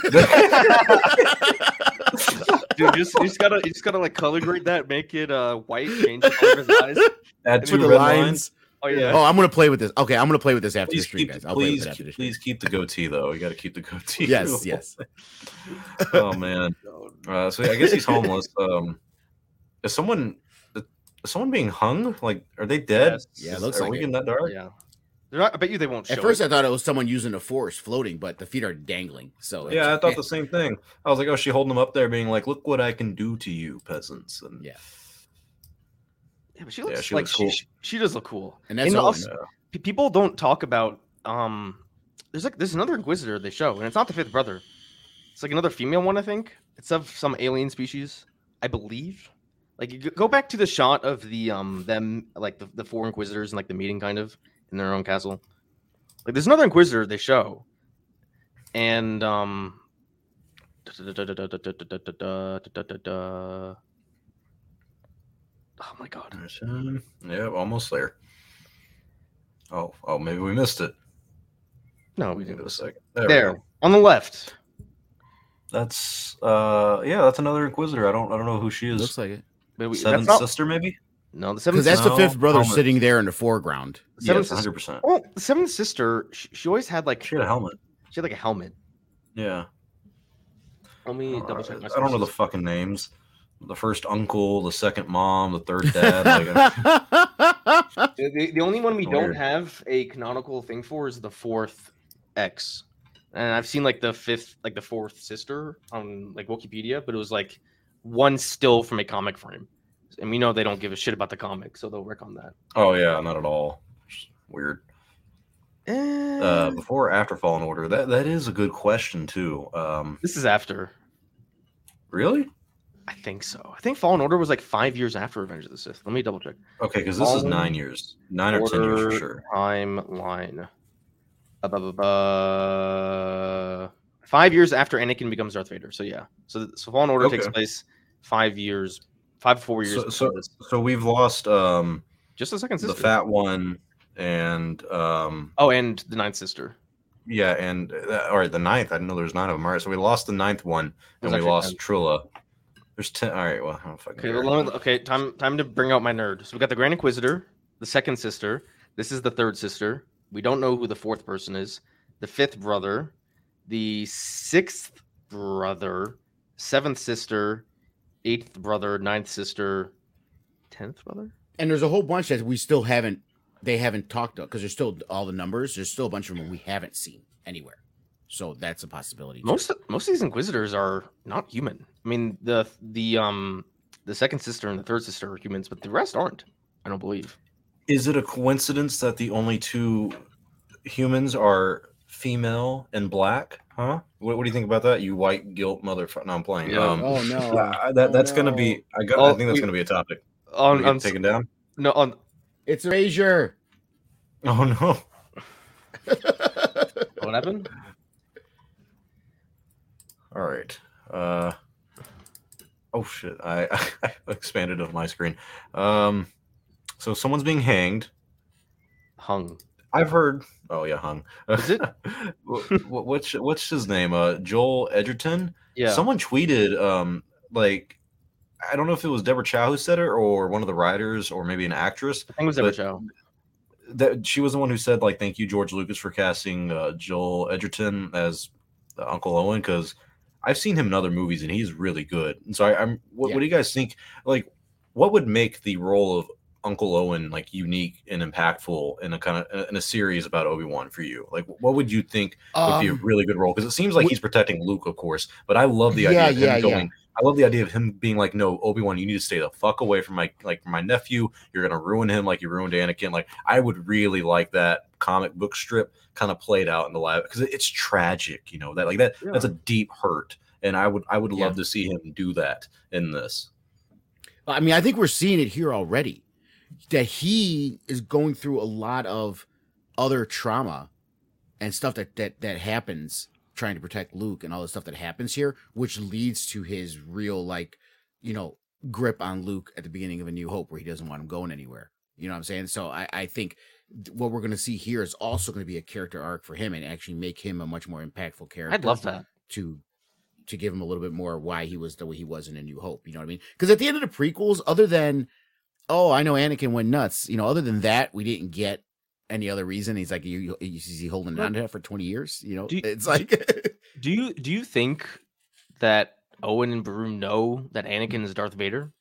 Speaker 2: Dude, just you just gotta you just gotta like color grade that, make it uh white, change the color of his eyes.
Speaker 1: Add
Speaker 3: With
Speaker 1: two
Speaker 3: the
Speaker 1: red
Speaker 3: lines.
Speaker 1: lines.
Speaker 2: Oh yeah.
Speaker 3: Oh, I'm gonna play with this. Okay, I'm gonna play with this after the
Speaker 1: Please
Speaker 3: stream,
Speaker 1: keep,
Speaker 3: guys. I'll play
Speaker 1: please,
Speaker 3: with it after the
Speaker 1: keep,
Speaker 3: stream.
Speaker 1: please keep the goatee though. You got to keep the goatee.
Speaker 3: Yes, yes.
Speaker 1: Oh man. Uh, so I guess he's homeless. Um, is someone is someone being hung? Like, are they dead?
Speaker 2: Yes.
Speaker 3: Yeah, it
Speaker 1: Is-
Speaker 3: looks
Speaker 1: are
Speaker 3: like
Speaker 1: we
Speaker 3: it.
Speaker 1: getting that dark?
Speaker 2: Yeah. They're not, I bet you they won't show
Speaker 3: At first,
Speaker 2: it.
Speaker 3: I thought it was someone using a force floating, but the feet are dangling. So
Speaker 1: Yeah, I
Speaker 3: it's-
Speaker 1: thought the same thing. I was like, oh, she holding them up there, being like, "Look what I can do to you, peasants." And
Speaker 3: Yeah.
Speaker 2: Yeah, but she looks
Speaker 1: she
Speaker 2: like
Speaker 1: looks
Speaker 2: she,
Speaker 1: cool.
Speaker 2: she she does look cool.
Speaker 3: And that's
Speaker 2: And
Speaker 3: all.
Speaker 2: also-
Speaker 1: Yeah.
Speaker 2: P- people don't talk about um there's like there's another Inquisitor they show, and it's not the fifth brother. It's like another female one, I think. It's of some alien species, I believe. Like you g- go back to the shot of the um them like the, the four Inquisitors and like the meeting kind of in their own castle. Like there's another Inquisitor they show. And um Oh my god.
Speaker 1: Yeah, almost there. Oh, oh, maybe we missed it.
Speaker 2: No, we
Speaker 1: Give
Speaker 2: didn't.
Speaker 1: it a second. There,
Speaker 2: There
Speaker 1: we go.
Speaker 2: on the left.
Speaker 1: That's uh, yeah, that's another Inquisitor. I don't, I don't know who she is.
Speaker 3: Looks like it.
Speaker 2: But we,
Speaker 1: Seventh
Speaker 2: that's not,
Speaker 1: sister, maybe.
Speaker 2: no, the
Speaker 3: Because
Speaker 2: seventh.
Speaker 3: that's
Speaker 2: sister,
Speaker 3: the fifth
Speaker 1: No,
Speaker 3: brother
Speaker 1: helmet.
Speaker 3: sitting there in the foreground.
Speaker 2: the seventh
Speaker 1: Yes,
Speaker 2: sister.
Speaker 1: hundred percent.
Speaker 2: Oh, the seventh sister. She, she always had like
Speaker 1: She had a helmet.
Speaker 2: she had like a helmet.
Speaker 1: Yeah.
Speaker 2: Let me
Speaker 1: Uh,
Speaker 2: double check my
Speaker 1: I don't know the
Speaker 2: sources.
Speaker 1: fucking names. The first uncle, the second mom, the third dad. Like,
Speaker 2: The, the, the only one we
Speaker 1: Weird.
Speaker 2: don't have a canonical thing for is the fourth X. And I've seen like the fifth, like the fourth sister on like Wikipedia, but it was like one still from a comic frame. And we know they don't give a shit about the comic, so they'll work on that.
Speaker 1: oh yeah, not at all. Just weird. Uh,
Speaker 2: Eh,
Speaker 1: before or after Fallen Order? That that is a good question too. Um,
Speaker 2: this is after.
Speaker 1: really?
Speaker 2: I think so. I think Fallen Order was like five years after Revenge of the Sith. Let me double check.
Speaker 1: Okay, because this is
Speaker 2: Fallen
Speaker 1: nine years, nine or ten years for
Speaker 2: Order
Speaker 1: sure.
Speaker 2: Timeline. Uh, bu- bu- bu- Five years after Anakin becomes Darth Vader. So yeah. So so Fallen Order takes
Speaker 1: Okay.
Speaker 2: place five years, five to four years.
Speaker 1: So,
Speaker 2: before
Speaker 1: so,
Speaker 2: this.
Speaker 1: so we've lost um,
Speaker 2: Just the second
Speaker 1: the
Speaker 2: sister.
Speaker 1: fat one, and um,
Speaker 2: Oh, and the ninth sister.
Speaker 1: yeah, and uh, all right, the ninth. I didn't know there was nine of them. All right, so we lost the ninth one,
Speaker 2: There's
Speaker 1: and we
Speaker 2: actually
Speaker 1: lost
Speaker 2: ten.
Speaker 1: Trilla. There's ten. All right, well, I don't fucking
Speaker 2: Okay,
Speaker 1: care.
Speaker 2: well, let me- okay. Time time to bring out my nerd. So we got the Grand Inquisitor, the second sister. This is the third sister. We don't know who the fourth person is. The fifth brother, the sixth brother, seventh sister, eighth brother, ninth sister, tenth brother.
Speaker 3: And there's a whole bunch that we still haven't, they haven't talked about because there's still all the numbers. There's still a bunch of them we haven't seen anywhere. So that's a possibility. too.
Speaker 2: Most most of these Inquisitors are not human. I mean, the the um the second sister and the third sister are humans, but the rest aren't. I don't believe.
Speaker 1: Is it a coincidence that the only two humans are female and black? Huh? What, what do you think about that? You white guilt motherfucker. No, I'm playing.
Speaker 2: Yeah.
Speaker 1: Um,
Speaker 3: Oh, no.
Speaker 1: uh, that
Speaker 3: Oh,
Speaker 1: that's gonna
Speaker 3: no.
Speaker 1: be. I got.
Speaker 2: Oh,
Speaker 1: I think that's
Speaker 2: we-
Speaker 1: gonna be a topic.
Speaker 2: On,
Speaker 1: Gonna
Speaker 2: on
Speaker 1: get taken down.
Speaker 2: no on
Speaker 3: It's Erasure.
Speaker 1: Oh no.
Speaker 2: what happened?
Speaker 1: All right. Uh. Oh shit! I, I expanded on my screen. Um. So someone's being hanged.
Speaker 2: Hung.
Speaker 1: I've heard. Oh yeah, hung.
Speaker 2: Is it?
Speaker 1: What- what's what's his name? Uh, Joel Edgerton.
Speaker 2: Yeah.
Speaker 1: Someone tweeted, um, like, I don't know if it was Deborah Chow who said it or one of the writers or maybe an actress.
Speaker 2: I think it was Deborah
Speaker 1: but-
Speaker 2: Chow.
Speaker 1: That she was the one who said, like, thank you, George Lucas, for casting uh, Joel Edgerton as uh, Uncle Owen, because I've seen him in other movies and he's really good. And so I, I'm. What,
Speaker 3: Yeah.
Speaker 1: what do you guys think? Like, what would make the role of Uncle Owen like unique and impactful in a kind of in a series about Obi-Wan for you? Like, what would you think would be a
Speaker 3: Um,
Speaker 1: really good role? Because it seems like
Speaker 3: wh-
Speaker 1: he's protecting Luke, of course, but I love the idea
Speaker 3: Yeah,
Speaker 1: of him
Speaker 3: yeah, yeah.
Speaker 1: going. I love the idea of him being like, "No, Obi-Wan, you need to stay the fuck away from my like my nephew. You're gonna ruin him like you ruined Anakin." Like, I would really like that comic book strip kind of played out in the live because it's tragic, you know that like that
Speaker 2: Yeah.
Speaker 1: that's a deep hurt, and I would I would
Speaker 3: Yeah.
Speaker 1: love to see him do that in this.
Speaker 3: I mean, I think we're seeing it here already. That he is going through a lot of other trauma and stuff that that that happens trying to protect Luke and all the stuff that happens here, which leads to his real like, you know, grip on Luke at the beginning of A New Hope, where he doesn't want him going anywhere. You know what I'm saying? So I, I think th- what we're going to see here is also going to be a character arc for him and actually make him a much more impactful character.
Speaker 2: I'd love that.
Speaker 3: to to give him a little bit more why he was the way he was in A New Hope. You know what I mean? Because at the end of the prequels, other than oh, I know Anakin went nuts, you know, other than that, we didn't get any other reason. He's like, you, you is he holding on to that for twenty years? You know,
Speaker 2: Do you-
Speaker 3: it's like,
Speaker 2: Do you do you think that Owen and Beru know that Anakin is Darth Vader?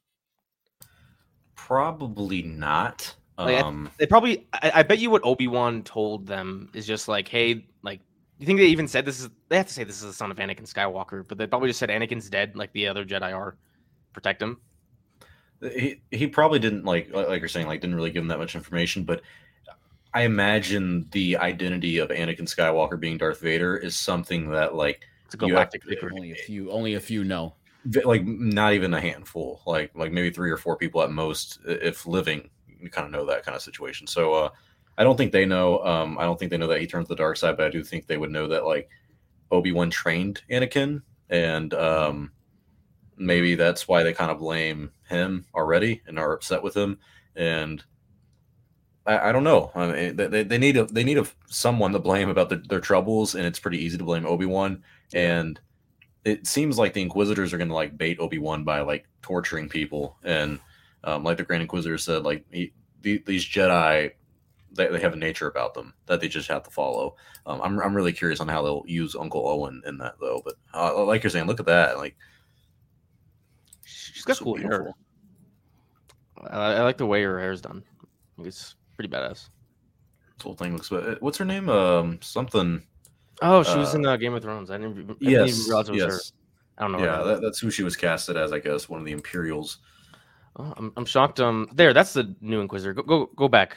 Speaker 1: Probably not.
Speaker 2: Like, I-
Speaker 1: Um,
Speaker 2: They probably. I, I bet you what Obi-Wan told them is just like, hey, like, you think they even said this is? They have to say this is the son of Anakin Skywalker, but they probably just said Anakin's dead, like the other Jedi are. Protect him.
Speaker 1: he he probably didn't like like you're saying like didn't really give him that much information, but I imagine the identity of Anakin Skywalker being Darth Vader is something that like
Speaker 2: It's a
Speaker 1: You have-
Speaker 2: galactic secret.
Speaker 3: only a few, only a few know.
Speaker 1: vi- like not even a handful, like like maybe three or four people at most, i- if living, you kind of know that kind of situation. So uh, I don't think they know. Um, I don't think they know that he turned to the dark side, but I do think they would know that like Obi-Wan trained Anakin and um, maybe that's why they kind of blame him already and are upset with him. And I, I don't know. I mean, they, they need a they need a someone to blame about the, their troubles, and it's pretty easy to blame Obi-Wan. And it seems like the Inquisitors are going to like bait Obi-Wan by like torturing people, and um, like the Grand Inquisitor said, like he, the, these Jedi, they, they have a nature about them that they just have to follow. Um, I'm I'm really curious on how they'll use Uncle Owen in that though. But uh, like you're saying, look at that, like
Speaker 2: she's got
Speaker 1: so
Speaker 2: cool hair.
Speaker 1: beautiful.
Speaker 2: I, I like the way her hair's done. I think it's pretty badass.
Speaker 1: This whole thing looks. But what's her name? Um, something.
Speaker 2: Oh, she was
Speaker 1: Uh,
Speaker 2: in uh, Game of Thrones. I didn't, I didn't even
Speaker 1: Yes,
Speaker 2: realize it was her.
Speaker 1: yes,
Speaker 2: I don't know. her
Speaker 1: yeah.
Speaker 2: name.
Speaker 1: That, that's who she was casted as, I guess, one of the Imperials.
Speaker 2: Oh, I'm, I'm shocked. Um, there, that's the new Inquisitor. Go, go, go back.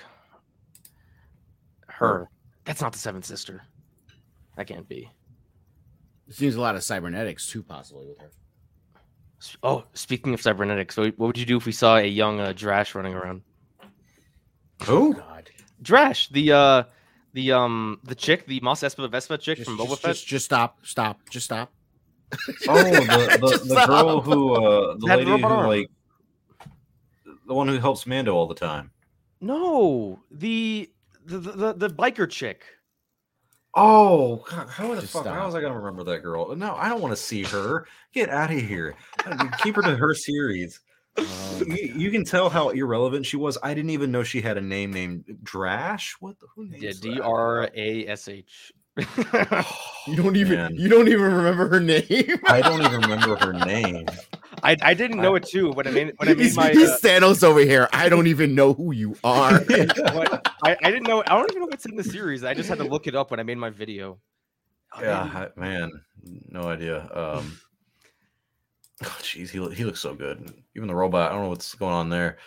Speaker 2: Her.
Speaker 1: Her.
Speaker 2: That's not the Seventh Sister. That can't be.
Speaker 3: It seems a lot of cybernetics too, possibly with her.
Speaker 2: S- Oh, speaking of cybernetics, so what would you do if we saw a young uh, Drash running around?
Speaker 1: Who?
Speaker 3: God,
Speaker 2: Drash, the uh, the um, the chick, the Mos Espa Vespa chick
Speaker 3: just,
Speaker 2: from Boba
Speaker 3: just,
Speaker 2: Fett.
Speaker 3: just, just stop, stop, just stop.
Speaker 1: Oh, the the,
Speaker 3: Just
Speaker 1: the girl
Speaker 3: stop.
Speaker 1: who uh, the
Speaker 2: Had
Speaker 1: lady
Speaker 2: robot
Speaker 1: who
Speaker 2: arm.
Speaker 1: like the one who helps Mando all the time.
Speaker 2: No, the the, the the the biker chick.
Speaker 1: Oh, God, how the
Speaker 3: Just
Speaker 1: fuck? How
Speaker 3: stop.
Speaker 1: was I gonna remember that girl? No, I don't want to see her. Get out of here. Keep her to her series.
Speaker 3: Um,
Speaker 1: You, you can tell how irrelevant she was. I didn't even know she had a name named Drash. What the who names
Speaker 2: Yeah,
Speaker 1: that?
Speaker 2: D R A S H.
Speaker 3: you don't even,
Speaker 1: Man,
Speaker 3: you don't even remember her name.
Speaker 1: I don't even remember her name.
Speaker 2: I I didn't know it too when I made when I made
Speaker 3: he's,
Speaker 2: my.
Speaker 3: he's
Speaker 2: Uh,
Speaker 3: Thanos over here. I don't even know who you are.
Speaker 2: what, I, I didn't know. I don't even know what's in the series. I just had to look it up when I made my video. Oh,
Speaker 1: Yeah,
Speaker 2: man.
Speaker 1: I, man, no idea. Um, oh, jeez, he lo- he looks so good. Even the robot, I don't know what's going on there.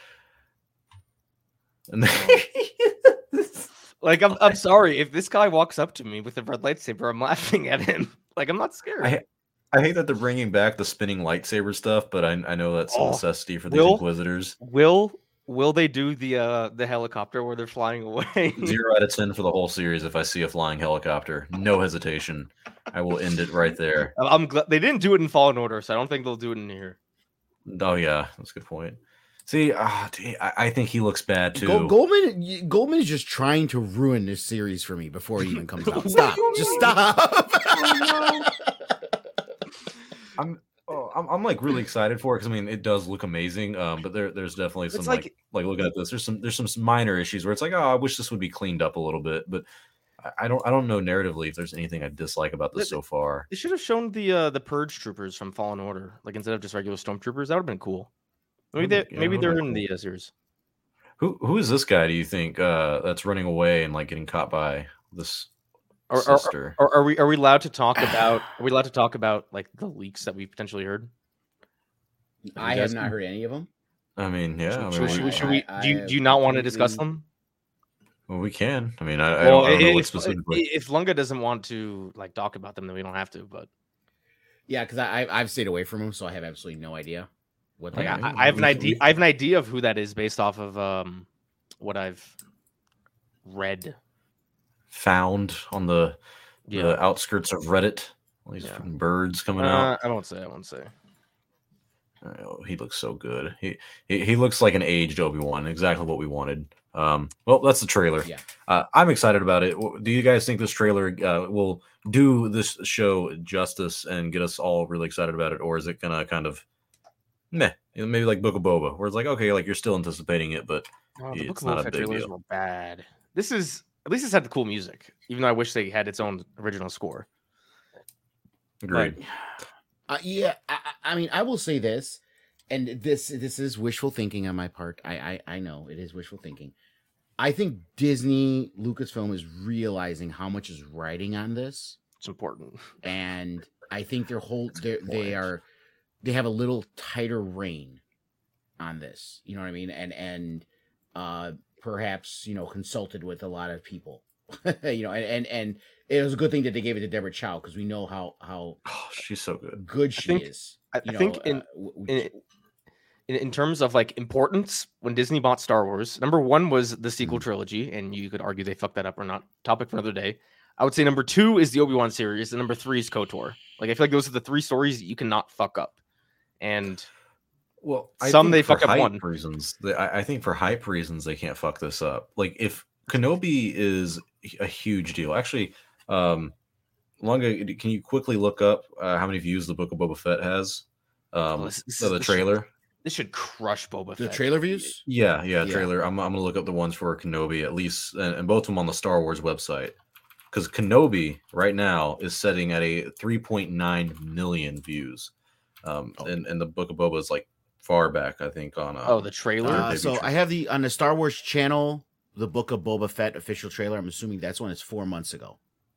Speaker 1: And then,
Speaker 2: Like I'm I'm sorry if this guy walks up to me with a red lightsaber, I'm laughing at him. Like I'm not scared.
Speaker 1: I I hate that they're bringing back the spinning lightsaber stuff, but I I know that's a
Speaker 2: Oh,
Speaker 1: necessity for these
Speaker 2: Will?
Speaker 1: Inquisitors.
Speaker 2: Will will they do the uh the helicopter where they're flying away?
Speaker 1: Zero out of ten for the whole series. If I see a flying helicopter, no hesitation, I will end it right there.
Speaker 2: I'm glad they didn't do it in Fallen Order, so I don't think they'll do it in here.
Speaker 1: Oh yeah, that's a good point. See, ah, gee, I, I think he looks bad too.
Speaker 3: Gold, Goldman, Goldman is just trying to ruin this series for me before it even comes out. Stop, just stop.
Speaker 1: I'm, oh, I'm I'm like really excited for it because I mean it does look amazing. Um, but there there's definitely
Speaker 2: It's
Speaker 1: some
Speaker 2: like-
Speaker 1: like, like looking at this, there's some there's some minor issues where it's like, oh, I wish this would be cleaned up a little bit. But I, I don't I don't know narratively if there's anything I dislike about this
Speaker 2: Th-
Speaker 1: so far.
Speaker 2: They should have shown the uh the Purge troopers from Fallen Order, like instead of just regular stormtroopers. That would have been cool. Maybe
Speaker 1: That
Speaker 2: they
Speaker 1: would- yeah,
Speaker 2: maybe
Speaker 1: that
Speaker 2: they're
Speaker 1: would've
Speaker 2: in
Speaker 1: been
Speaker 2: the uh, series.
Speaker 1: Who who is this guy? Do you think uh, that's running away and like getting caught by this
Speaker 2: Or, or,
Speaker 1: sister?
Speaker 2: or are we are we allowed to talk about are we allowed to talk about like the leaks that we potentially heard?
Speaker 3: I
Speaker 2: guys-
Speaker 3: have not heard any of them.
Speaker 1: I mean, yeah. I mean,
Speaker 2: Should,
Speaker 1: we,
Speaker 2: should, we-
Speaker 3: I-
Speaker 2: should we?
Speaker 3: I-
Speaker 2: do you
Speaker 3: I
Speaker 2: do you not want to discuss
Speaker 3: completely-
Speaker 2: them?
Speaker 1: well, we can. I mean, I, I
Speaker 2: Well,
Speaker 1: don't, I don't know what
Speaker 2: if,
Speaker 1: specifically.
Speaker 2: if Lunga doesn't want to like talk about them, then we don't have to. But
Speaker 3: Yeah, because I I- I've stayed away from them, so I have absolutely no idea what they
Speaker 2: like,
Speaker 3: are.
Speaker 2: I, I have an
Speaker 3: We-
Speaker 2: idea.
Speaker 3: we-
Speaker 2: I have an idea of who that is based off of um what I've read.
Speaker 1: Found on the
Speaker 2: Yeah,
Speaker 1: the outskirts of Reddit. All these
Speaker 2: Yeah.
Speaker 1: freaking birds coming
Speaker 2: uh,
Speaker 1: out.
Speaker 2: I won't say. I won't say.
Speaker 1: Oh, he looks so good. He, he he looks like an aged Obi-Wan, exactly what we wanted. Um, well, that's the trailer.
Speaker 3: Yeah.
Speaker 1: Uh, I'm excited about it. W- Do you guys think this trailer uh, will do this show justice and get us all really excited about it, or is it gonna kind of meh? You know, maybe like Book of Boba, where it's like, okay, like you're still anticipating it, but
Speaker 2: Oh, the
Speaker 1: It's
Speaker 2: Book of
Speaker 1: not
Speaker 2: Boba
Speaker 1: a
Speaker 2: Fett
Speaker 1: big
Speaker 2: trailers
Speaker 1: deal.
Speaker 2: were bad. This is at least it's had the cool music, even though I wish they had its own original score.
Speaker 1: agreed.
Speaker 3: Uh, yeah, I, I I mean, I will say this, and this this is wishful thinking on my part. I, I I know it is wishful thinking. I think Disney Lucasfilm is realizing how much is riding on this,
Speaker 2: It's important.
Speaker 3: and I think they're whole they they are they have a little tighter rein on this. You know what I mean? And and uh, perhaps you know consulted with a lot of people. you know, and, and and it was a good thing that they gave it to Deborah Chow because we know how how
Speaker 1: Oh, she's so good.
Speaker 3: good she
Speaker 2: think-
Speaker 3: is.
Speaker 2: I,
Speaker 3: You
Speaker 2: I think
Speaker 3: know,
Speaker 2: in,
Speaker 3: uh, w- w-
Speaker 2: in in in terms of like importance, when Disney bought Star Wars, number one was the sequel
Speaker 3: Mhm.
Speaker 2: trilogy, and you could argue they fucked that up or not. Topic for another day. I would say number two is the Obi-Wan series, and number three is KOTOR. Like I feel like those are the three stories that you cannot fuck up. And
Speaker 1: well, I
Speaker 2: some
Speaker 1: think
Speaker 2: they
Speaker 1: for
Speaker 2: fuck up
Speaker 1: hype
Speaker 2: one.
Speaker 1: reasons. they- I, I think for hype reasons they can't fuck this up. Like if Kenobi is a huge deal, actually, um, Lunga, can you quickly look up uh, how many views the Book of Boba Fett has? Um,
Speaker 2: Oh, this- this
Speaker 1: the,
Speaker 2: is-
Speaker 1: the
Speaker 2: this should-
Speaker 1: trailer.
Speaker 2: This should crush Boba
Speaker 3: The
Speaker 2: Fett.
Speaker 3: trailer views?
Speaker 1: Yeah, yeah,
Speaker 3: Yeah.
Speaker 1: trailer. I'm, I'm gonna look up the ones for Kenobi at least, and, and both of them on the Star Wars website, because Kenobi right now is setting at a three point nine million views, um,
Speaker 3: Oh.
Speaker 1: and and the Book of Boba is like far back, I think, on. Uh,
Speaker 2: Oh, the trailer.
Speaker 3: Uh,
Speaker 1: debut
Speaker 3: so
Speaker 1: trailer.
Speaker 3: I have the on the Star Wars channel, the Book of Boba Fett official trailer. I'm assuming that's when it's four months ago.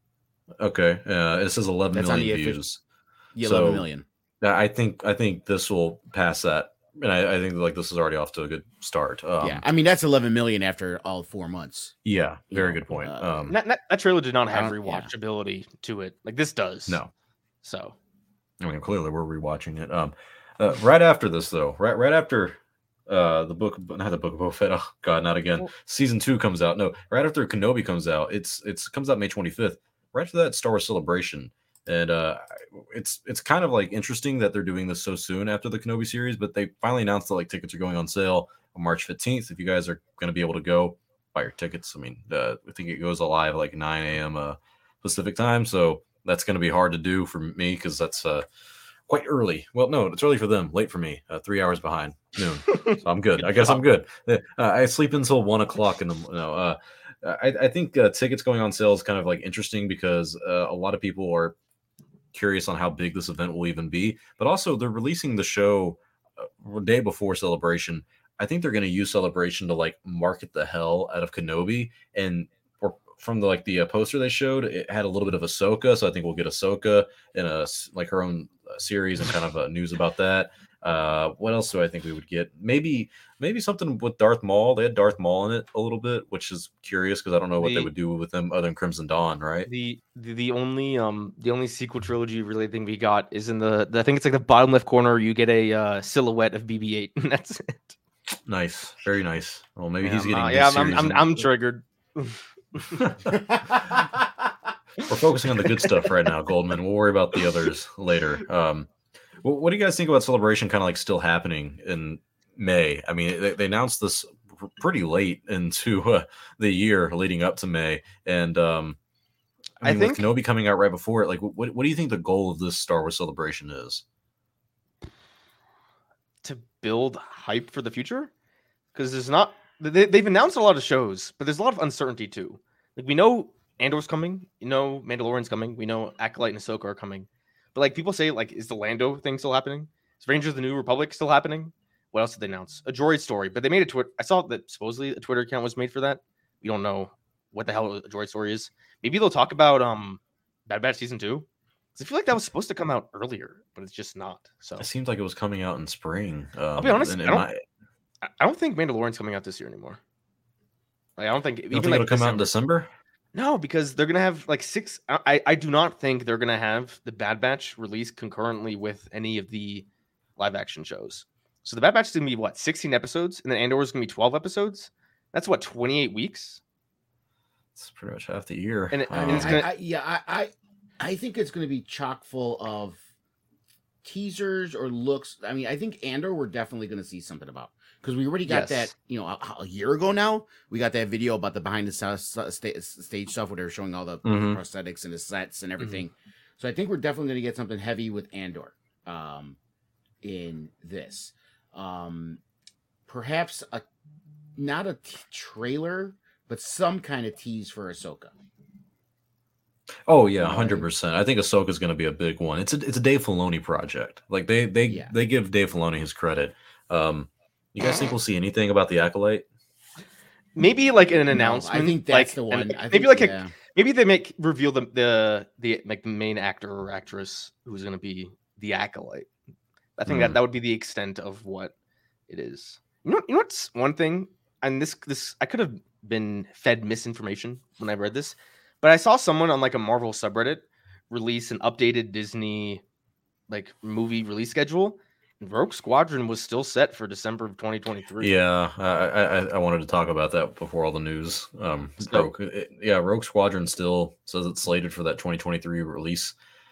Speaker 1: okay, uh, it says eleven
Speaker 3: That's on
Speaker 1: million
Speaker 3: the official-
Speaker 1: views.
Speaker 3: Yeah,
Speaker 1: So-
Speaker 3: eleven million.
Speaker 1: Yeah, I think I think this will pass that, and I, I think like this is already off to a good start. Um,
Speaker 3: yeah, I mean that's eleven million after all four months.
Speaker 1: yeah,
Speaker 3: You
Speaker 1: very
Speaker 3: know,
Speaker 1: good point.
Speaker 3: uh,
Speaker 1: Um,
Speaker 2: That, that, that trailer did not
Speaker 3: I
Speaker 2: have
Speaker 3: don't- yeah.
Speaker 2: rewatchability to it. Like this does.
Speaker 1: no,
Speaker 2: So
Speaker 1: I mean, clearly we're rewatching it. Um, uh, right after this, though, right right after uh the book, not the Book of Boba Fett. Oh God, not again.
Speaker 2: Well-
Speaker 1: Season two comes out. No, right after Kenobi comes out, it's it's comes out May twenty-fifth. Right after that, Star Wars Celebration, and uh, it's it's kind of like interesting that they're doing this so soon after the Kenobi series. But they finally announced that like tickets are going on sale on March fifteenth. If you guys are going to be able to go, buy your tickets. I mean, uh, I think it goes live like nine a.m. Uh, Pacific time, so that's going to be hard to do for me because that's uh, quite early. Well, no, it's early for them, late for me. Uh, three hours behind noon, so I'm good. I guess I'm good. Uh, I sleep until one o'clock in the no. Uh, I, I think uh, tickets going on sale is kind of like interesting because uh, a lot of people are curious on how big this event will even be, but also they're releasing the show uh, day before Celebration. I think they're going to use Celebration to like market the hell out of Kenobi, and or from the like the uh, poster they showed, it had a little bit of Ahsoka, so I think we'll get Ahsoka in a s- like her own uh, series and kind of uh, news about that. Uh, what else do I think we would get? Maybe maybe something with Darth Maul. They had Darth Maul in it a little bit, which is curious because I don't know what they
Speaker 2: The-
Speaker 1: would do with them other than Crimson Dawn, right?
Speaker 2: the, the the only um the only sequel trilogy related thing we got is in the, the I think it's like the bottom left corner. You get a uh, silhouette of B B eight, and that's it.
Speaker 1: Nice, very nice. Well, maybe
Speaker 2: Yeah,
Speaker 1: he's
Speaker 2: I'm,
Speaker 1: getting.
Speaker 2: uh,
Speaker 1: this
Speaker 2: yeah, I'm,
Speaker 1: series
Speaker 2: I'm,
Speaker 1: in-
Speaker 2: I'm triggered.
Speaker 1: We're focusing on the good stuff right now, Goldman. We'll worry about the others later. Um, wh- what do you guys think about Celebration kind of like still happening in May? I mean, they, they announced this pr- pretty late into uh, the year leading up to May. And um, I,
Speaker 2: I
Speaker 1: mean, with
Speaker 2: think-
Speaker 1: Kenobi coming out right before it, like, what, what do you think the goal of this Star Wars Celebration is?
Speaker 2: To build hype for the future, because there's not they, they've announced a lot of shows, but there's a lot of uncertainty too. Like we know Andor's coming, you know Mandalorian's coming, we know Acolyte and Ahsoka are coming, but like people say, like is the Lando thing still happening? Is Rangers of the New Republic still happening? What else did they announce? A droid story, but they made a Twitter. I saw that supposedly a Twitter account was made for that. We don't know what the hell a droid story is. Maybe they'll talk about um Bad Batch season two. 'Cause I feel like that was supposed to come out earlier, but it's just not. So
Speaker 1: It seems like it was coming out in spring. Um,
Speaker 2: I'll be honest,
Speaker 1: and-
Speaker 2: I
Speaker 1: and
Speaker 2: don't-
Speaker 1: my-
Speaker 2: I I don't think Mandalorian's coming out this year anymore. Like, I don't think
Speaker 1: you
Speaker 2: even
Speaker 1: don't think
Speaker 2: like
Speaker 1: it'll come out in
Speaker 2: December.
Speaker 1: December?
Speaker 2: No, because they're gonna have like six. I I- I do not think they're gonna have the Bad Batch release concurrently with any of the live action shows. So the Bad Batch is gonna be what sixteen episodes, and then Andor is gonna be twelve episodes. That's what twenty-eight weeks.
Speaker 1: It's pretty much half the year.
Speaker 2: And it-
Speaker 3: I
Speaker 2: and
Speaker 3: mean,
Speaker 2: it's
Speaker 1: Um,
Speaker 2: gonna-
Speaker 3: I, I, yeah, I, I, I think it's going to be chock full of teasers or looks. I mean, I think Andor we're definitely going to see something about because we already got
Speaker 2: Yes.
Speaker 3: that. You know, a, a year ago now, we got that video about the behind the sta- sta- sta- stage stuff where they're showing all the
Speaker 1: Mhm.
Speaker 3: prosthetics and the sets and everything. So I think we're definitely going to get something heavy with Andor, um, in this. Um, perhaps a not a t- trailer, but some kind of tease for Ahsoka.
Speaker 1: Oh yeah,
Speaker 3: You know,
Speaker 1: hundred
Speaker 3: I-
Speaker 1: percent. I think Ahsoka's going to be a big one. It's a it's a Dave Filoni project. Like they they
Speaker 3: Yeah.
Speaker 1: they give Dave Filoni his credit. Um, you guys think we'll see anything about the Acolyte?
Speaker 2: Maybe like an
Speaker 3: No,
Speaker 2: announcement.
Speaker 3: I think that's
Speaker 2: like,
Speaker 3: the
Speaker 2: an-
Speaker 3: one. I
Speaker 2: maybe
Speaker 3: think,
Speaker 2: like a
Speaker 3: yeah.
Speaker 2: maybe they make reveal the the the like the main actor or actress who's going to be the Acolyte. I think
Speaker 1: Hmm.
Speaker 2: that that would be the extent of what it is. You know, you know what's one thing, and this this I could have been fed misinformation when I read this, but I saw someone on like a Marvel subreddit release an updated Disney like movie release schedule. And Rogue Squadron was still set for December of twenty twenty-three.
Speaker 1: Yeah, I, I I- I wanted to talk about that before all the news. Um,
Speaker 2: So-
Speaker 1: Rogue, it- yeah, Rogue Squadron still says it's slated for that twenty twenty-three release.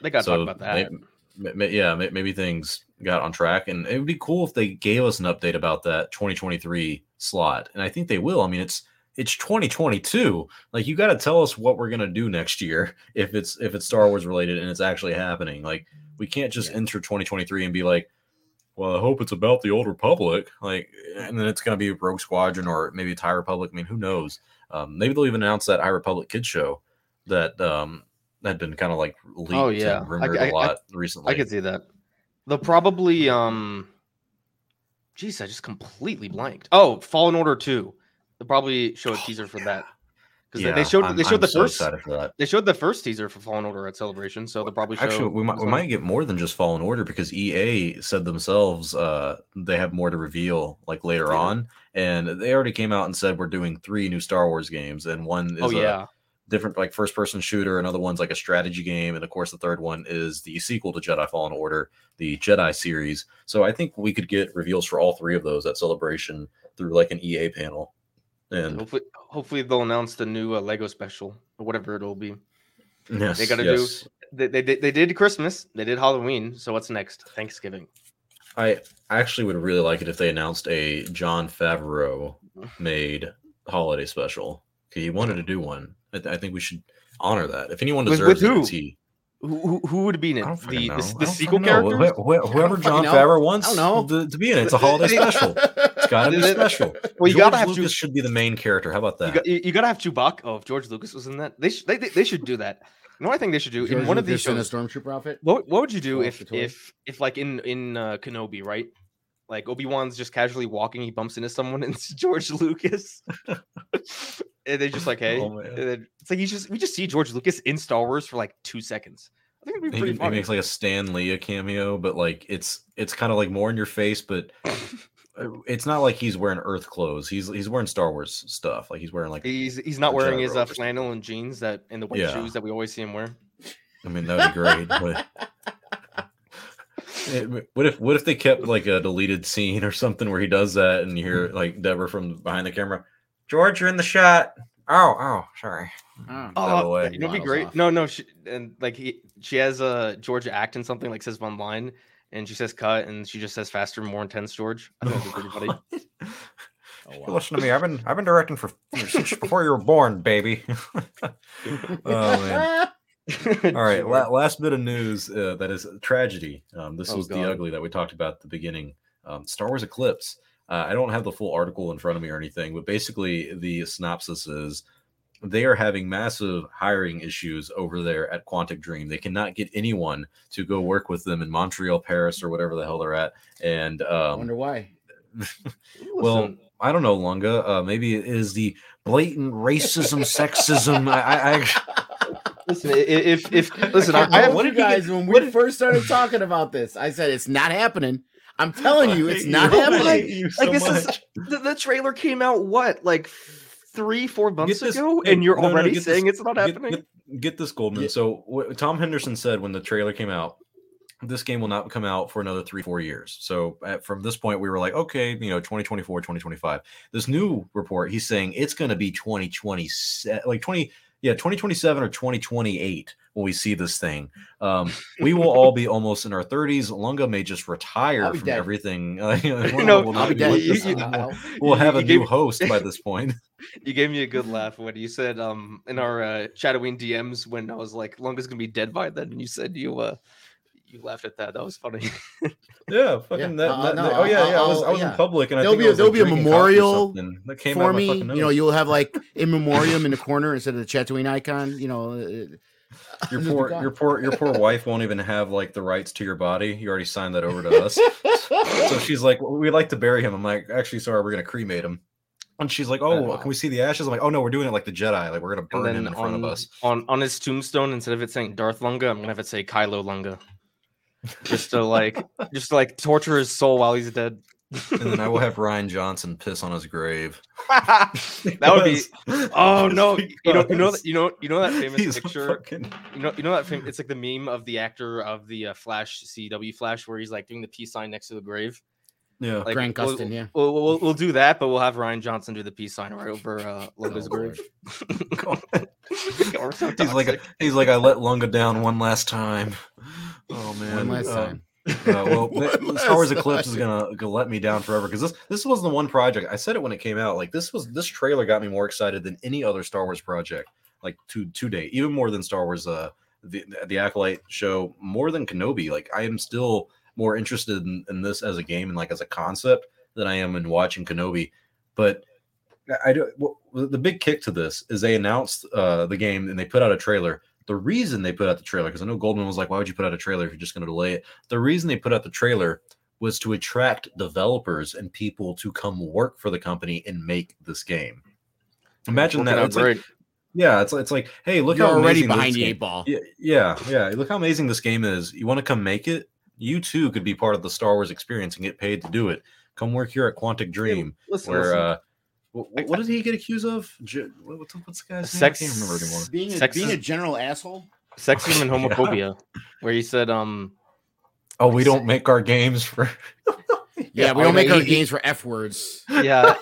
Speaker 2: They got to
Speaker 1: So
Speaker 2: talk about that.
Speaker 1: may- may- yeah, may- maybe things got on track, and it would be cool if they gave us an update about that twenty twenty-three slot. And I think they will. I mean, it's it's twenty twenty-two. Like, you got to tell us what we're gonna do next year if it's if it's Star Wars related and it's actually happening. Like, we can't just
Speaker 3: Yeah.
Speaker 1: enter twenty twenty-three and be like, well, I hope it's about the Old Republic, like, and then it's gonna be Rogue Squadron or maybe it's High Republic. I mean, who knows? Um, maybe they'll even announce that High Republic kids show that um had been kind of like leaked
Speaker 2: Oh, yeah.
Speaker 1: and rumored
Speaker 2: I- I-
Speaker 1: a lot recently.
Speaker 2: I could see that. They'll probably um Jeez, I just completely blanked. Oh, Fallen Order two. They'll probably show a teaser for that. Because
Speaker 1: Yeah,
Speaker 2: they showed
Speaker 1: I'm-
Speaker 2: they showed
Speaker 1: I'm
Speaker 2: the
Speaker 1: so
Speaker 2: first
Speaker 1: excited for that.
Speaker 2: they showed the first teaser for Fallen Order at Celebration, so they'll probably show
Speaker 1: Actually, we might
Speaker 2: this
Speaker 1: we
Speaker 2: one.
Speaker 1: might get more than just Fallen Order because E A said themselves uh they have more to reveal like later
Speaker 2: Yeah.
Speaker 1: on, and they already came out and said we're doing three new Star Wars games, and one is
Speaker 2: Oh
Speaker 1: a
Speaker 2: yeah.
Speaker 1: different like first person shooter, another one's like a strategy game, and of course the third one is the sequel to Jedi Fallen Order, the Jedi series. So I think we could get reveals for all three of those at Celebration through like an E A panel. And
Speaker 2: Hopefully hopefully they'll announce the new uh, Lego special or whatever it'll be.
Speaker 1: yes,
Speaker 2: They gotta
Speaker 1: yes.
Speaker 2: do they, they did they did Christmas, they did Halloween, so what's next? Thanksgiving.
Speaker 1: I actually would really like it if they announced a John Favreau made holiday special. He wanted to do one. I, th- I think we should honor that. If anyone
Speaker 2: With-
Speaker 1: deserves
Speaker 2: with
Speaker 1: it,
Speaker 2: who?
Speaker 1: it's he.
Speaker 2: Who, who, who would be in
Speaker 1: I
Speaker 2: it?
Speaker 1: don't fucking
Speaker 2: The
Speaker 1: know.
Speaker 2: the,
Speaker 1: I
Speaker 2: the
Speaker 1: don't
Speaker 2: sequel
Speaker 1: fucking know.
Speaker 2: characters?
Speaker 1: Wh- wh- whoever
Speaker 3: fucking
Speaker 1: John
Speaker 3: know.
Speaker 1: Favreau wants
Speaker 3: I don't
Speaker 1: to, to be in it. It's a holiday special. It's got to be special.
Speaker 2: Well, you
Speaker 1: George
Speaker 2: gotta have
Speaker 1: Lucas
Speaker 2: to.
Speaker 1: should be the main character. How about
Speaker 2: You,
Speaker 1: that?
Speaker 2: got, you, you gotta have Chewbacca. Oh, if George Lucas was in that, they sh- they, they they should do that. You know what I think they should do
Speaker 3: George
Speaker 2: in one of these
Speaker 3: Lucas in a
Speaker 2: shows.
Speaker 3: stormtrooper outfit.
Speaker 2: What what would you do
Speaker 3: Show off
Speaker 2: if
Speaker 3: the toy?
Speaker 2: if if like in in uh, Kenobi, right? Like Obi-Wan's just casually walking, he bumps into someone, and it's George Lucas, and they just like, hey,
Speaker 1: Oh, man.
Speaker 2: and then it's like he's just we just see George Lucas in Star Wars for like two seconds. I think it'd be
Speaker 1: He,
Speaker 2: pretty
Speaker 1: he
Speaker 2: funny.
Speaker 1: makes like a Stan Lee cameo, but like it's it's kind of like more in your face, but it's not like he's wearing Earth clothes. He's he's wearing Star Wars stuff. Like he's wearing like
Speaker 2: He's he's not
Speaker 1: a
Speaker 2: wearing
Speaker 1: Jedi
Speaker 2: his uh,
Speaker 1: robe or
Speaker 2: flannel and jeans that and the white
Speaker 1: Yeah.
Speaker 2: shoes that we always see him wear.
Speaker 1: I mean, that'd be great. But it- what if what if they kept like a deleted scene or something where he does that and you hear like Deborah from behind the camera, George, you're in the shot. Oh, oh, sorry.
Speaker 3: Oh.
Speaker 1: By the way,
Speaker 2: you know, it'd be
Speaker 3: Miles
Speaker 2: great.
Speaker 3: off.
Speaker 2: No, no, she, and like he, she has uh, Georgia acting something like says one line, and she says cut, and she just says faster, more intense, George. I think that'd be pretty funny.
Speaker 3: Oh, wow.
Speaker 1: Listen to me. I've been I've been directing for since before you were born, baby. Oh man. All right, la- last bit of news uh, that is a tragedy. Um, this
Speaker 2: Oh,
Speaker 1: was
Speaker 2: God.
Speaker 1: the ugly that we talked about at the beginning. Um, Star Wars Eclipse. Uh, I don't have the full article in front of me or anything, but basically the synopsis is they are having massive hiring issues over there at Quantic Dream. They cannot get anyone to go work with them in Montreal, Paris, or whatever the hell they're at. And
Speaker 3: I
Speaker 1: um,
Speaker 3: wonder why.
Speaker 1: well,
Speaker 2: Listen,
Speaker 1: I don't know, Lunga. Uh, maybe it is the blatant racism, sexism. I, I, I
Speaker 2: listen, i- if if listen, I,
Speaker 3: I,
Speaker 2: I have
Speaker 3: what
Speaker 2: what
Speaker 3: you guys when we
Speaker 2: what-
Speaker 3: first started talking about this, I said it's not happening. I'm telling you, it's
Speaker 1: hate
Speaker 3: not
Speaker 1: you. I
Speaker 3: happening.
Speaker 1: hate you so
Speaker 2: like this is
Speaker 1: much.
Speaker 2: the, the trailer came out what like three four months
Speaker 1: Get this-
Speaker 2: ago,
Speaker 1: hey,
Speaker 2: and you're
Speaker 1: no, no,
Speaker 2: already
Speaker 1: get
Speaker 2: saying
Speaker 1: this-
Speaker 2: it's not
Speaker 1: Get-
Speaker 2: happening.
Speaker 1: Get, get this, Goldman.
Speaker 3: Yeah.
Speaker 1: So what Tom Henderson said when the trailer came out, this game will not come out for another three, four years. So at, from this point, we were like, okay, you know, twenty twenty-four, twenty twenty-five. This new report, he's saying it's going to be twenty twenty-seven, like twenty, yeah, twenty twenty-seven or twenty twenty-eight when we see this thing. Um, we will all be almost in our thirties. Lunga may just retire
Speaker 3: I'll be
Speaker 1: from
Speaker 3: dead.
Speaker 1: everything. Uh, you know,
Speaker 2: You
Speaker 1: Lunga
Speaker 2: know,
Speaker 1: will
Speaker 3: I'll
Speaker 1: not
Speaker 3: be
Speaker 1: be
Speaker 3: dead.
Speaker 1: with
Speaker 2: you-
Speaker 1: us
Speaker 2: you-
Speaker 1: anymore.
Speaker 3: I'll-
Speaker 1: We'll have
Speaker 2: you
Speaker 1: a
Speaker 2: gave
Speaker 1: new
Speaker 2: me-
Speaker 1: host by this point.
Speaker 2: You gave me a good laugh when you said um in our uh, Shadowing D Ms when I was like Lunga's gonna be dead by then, and you said you uh you laughed at that. That was funny.
Speaker 1: Yeah, fucking
Speaker 3: Yeah,
Speaker 1: that.
Speaker 3: uh,
Speaker 1: that-
Speaker 3: no,
Speaker 1: that- oh yeah,
Speaker 3: I'll-
Speaker 1: yeah. I was
Speaker 3: I'll-
Speaker 1: I was
Speaker 3: yeah.
Speaker 1: in public and I
Speaker 3: There'll
Speaker 1: think
Speaker 3: be
Speaker 1: I
Speaker 3: a-
Speaker 1: was,
Speaker 3: there'll
Speaker 1: like,
Speaker 3: be a
Speaker 1: drinking coffee or
Speaker 3: memorial
Speaker 1: something. That came
Speaker 3: For
Speaker 1: out of my
Speaker 3: me,
Speaker 1: fucking
Speaker 3: you know,
Speaker 1: nose.
Speaker 3: you'll have like in memoriam in the corner instead of the Tatooine icon. You know, uh,
Speaker 1: Your
Speaker 3: it'll be
Speaker 1: poor,
Speaker 3: gone.
Speaker 1: your poor, your poor wife won't even have like the rights to your body. You already signed that over to us. So she's like, well, we'd like to bury him. I'm like, actually, sorry, we're gonna cremate him. And she's like, oh,
Speaker 3: wow.
Speaker 1: can we see the ashes? I'm like, oh no, we're doing it like the Jedi. Like we're gonna
Speaker 2: And
Speaker 1: burn him
Speaker 2: then
Speaker 1: in front
Speaker 2: on,
Speaker 1: of us.
Speaker 2: on on his tombstone, instead of it saying Darth Lunga, I'm gonna have it say Kylo Lunga, just to like just to like torture his soul while he's dead.
Speaker 1: And then I will have Ryan Johnson piss on his grave.
Speaker 2: That would be.
Speaker 1: Because-
Speaker 2: Oh no! You know, you know,
Speaker 1: because
Speaker 2: that, you know, you know that famous
Speaker 1: he's a
Speaker 2: picture.
Speaker 1: fucking-
Speaker 2: You know, you know that fam- it's like the meme of the actor of the uh, Flash C W Flash, where he's like doing the peace sign next to the grave.
Speaker 1: Yeah.
Speaker 2: Like,
Speaker 3: Grant
Speaker 2: we'll-
Speaker 3: Gustin, yeah.
Speaker 2: We'll, we'll, we'll do that, but we'll have Ryan Johnson do the peace sign right over uh, Lunga's
Speaker 3: Oh,
Speaker 2: grave.
Speaker 1: Lord.
Speaker 2: We're so
Speaker 1: He's like,
Speaker 2: toxic.
Speaker 1: he's like, I let Lunga down one last time. man.
Speaker 3: One last
Speaker 1: Uh,
Speaker 3: time.
Speaker 1: Uh, well,
Speaker 3: One
Speaker 1: Star Wars
Speaker 3: last
Speaker 1: Eclipse is
Speaker 3: time.
Speaker 1: gonna, gonna let me down forever because this this was the one project I said it when it came out. Like this was this trailer got me more excited than any other Star Wars project, like to to date, even more than Star Wars uh the the Acolyte show, more than Kenobi. Like I am still more interested in, in this as a game and like as a concept than I am in watching Kenobi. But I do well, the big kick to this is they announced uh the game and they put out a trailer. The reason they put out the trailer, because I know Goldman was like, why would you put out a trailer if you're just going to delay it? The reason they put out the trailer was to attract developers and people to come work for the company and make this game. Imagine that. It's like, yeah, it's, it's like, hey, look
Speaker 3: You're
Speaker 1: how
Speaker 3: already
Speaker 1: amazing
Speaker 3: behind
Speaker 1: this
Speaker 3: the
Speaker 1: game-
Speaker 3: eight ball.
Speaker 1: Yeah, yeah, yeah. Look how amazing this game is. You want to come make it? You too could be part of the Star Wars experience and get paid to do it. Come work here at Quantic Dream,
Speaker 2: Listen,
Speaker 1: where
Speaker 2: listen.
Speaker 1: uh, what, what did he get accused of? J- What's, what's the guy's
Speaker 2: Sex-
Speaker 1: name? I can't remember anymore.
Speaker 3: Being a,
Speaker 2: Sex
Speaker 3: being
Speaker 2: is-
Speaker 3: a general asshole.
Speaker 2: Sexism and
Speaker 1: Yeah.
Speaker 2: homophobia, where he said, um,
Speaker 1: Oh, we don't make our games for.
Speaker 3: Yeah, we
Speaker 1: oh,
Speaker 3: don't make
Speaker 1: he-
Speaker 3: our
Speaker 1: he-
Speaker 3: games for F words.
Speaker 2: yeah,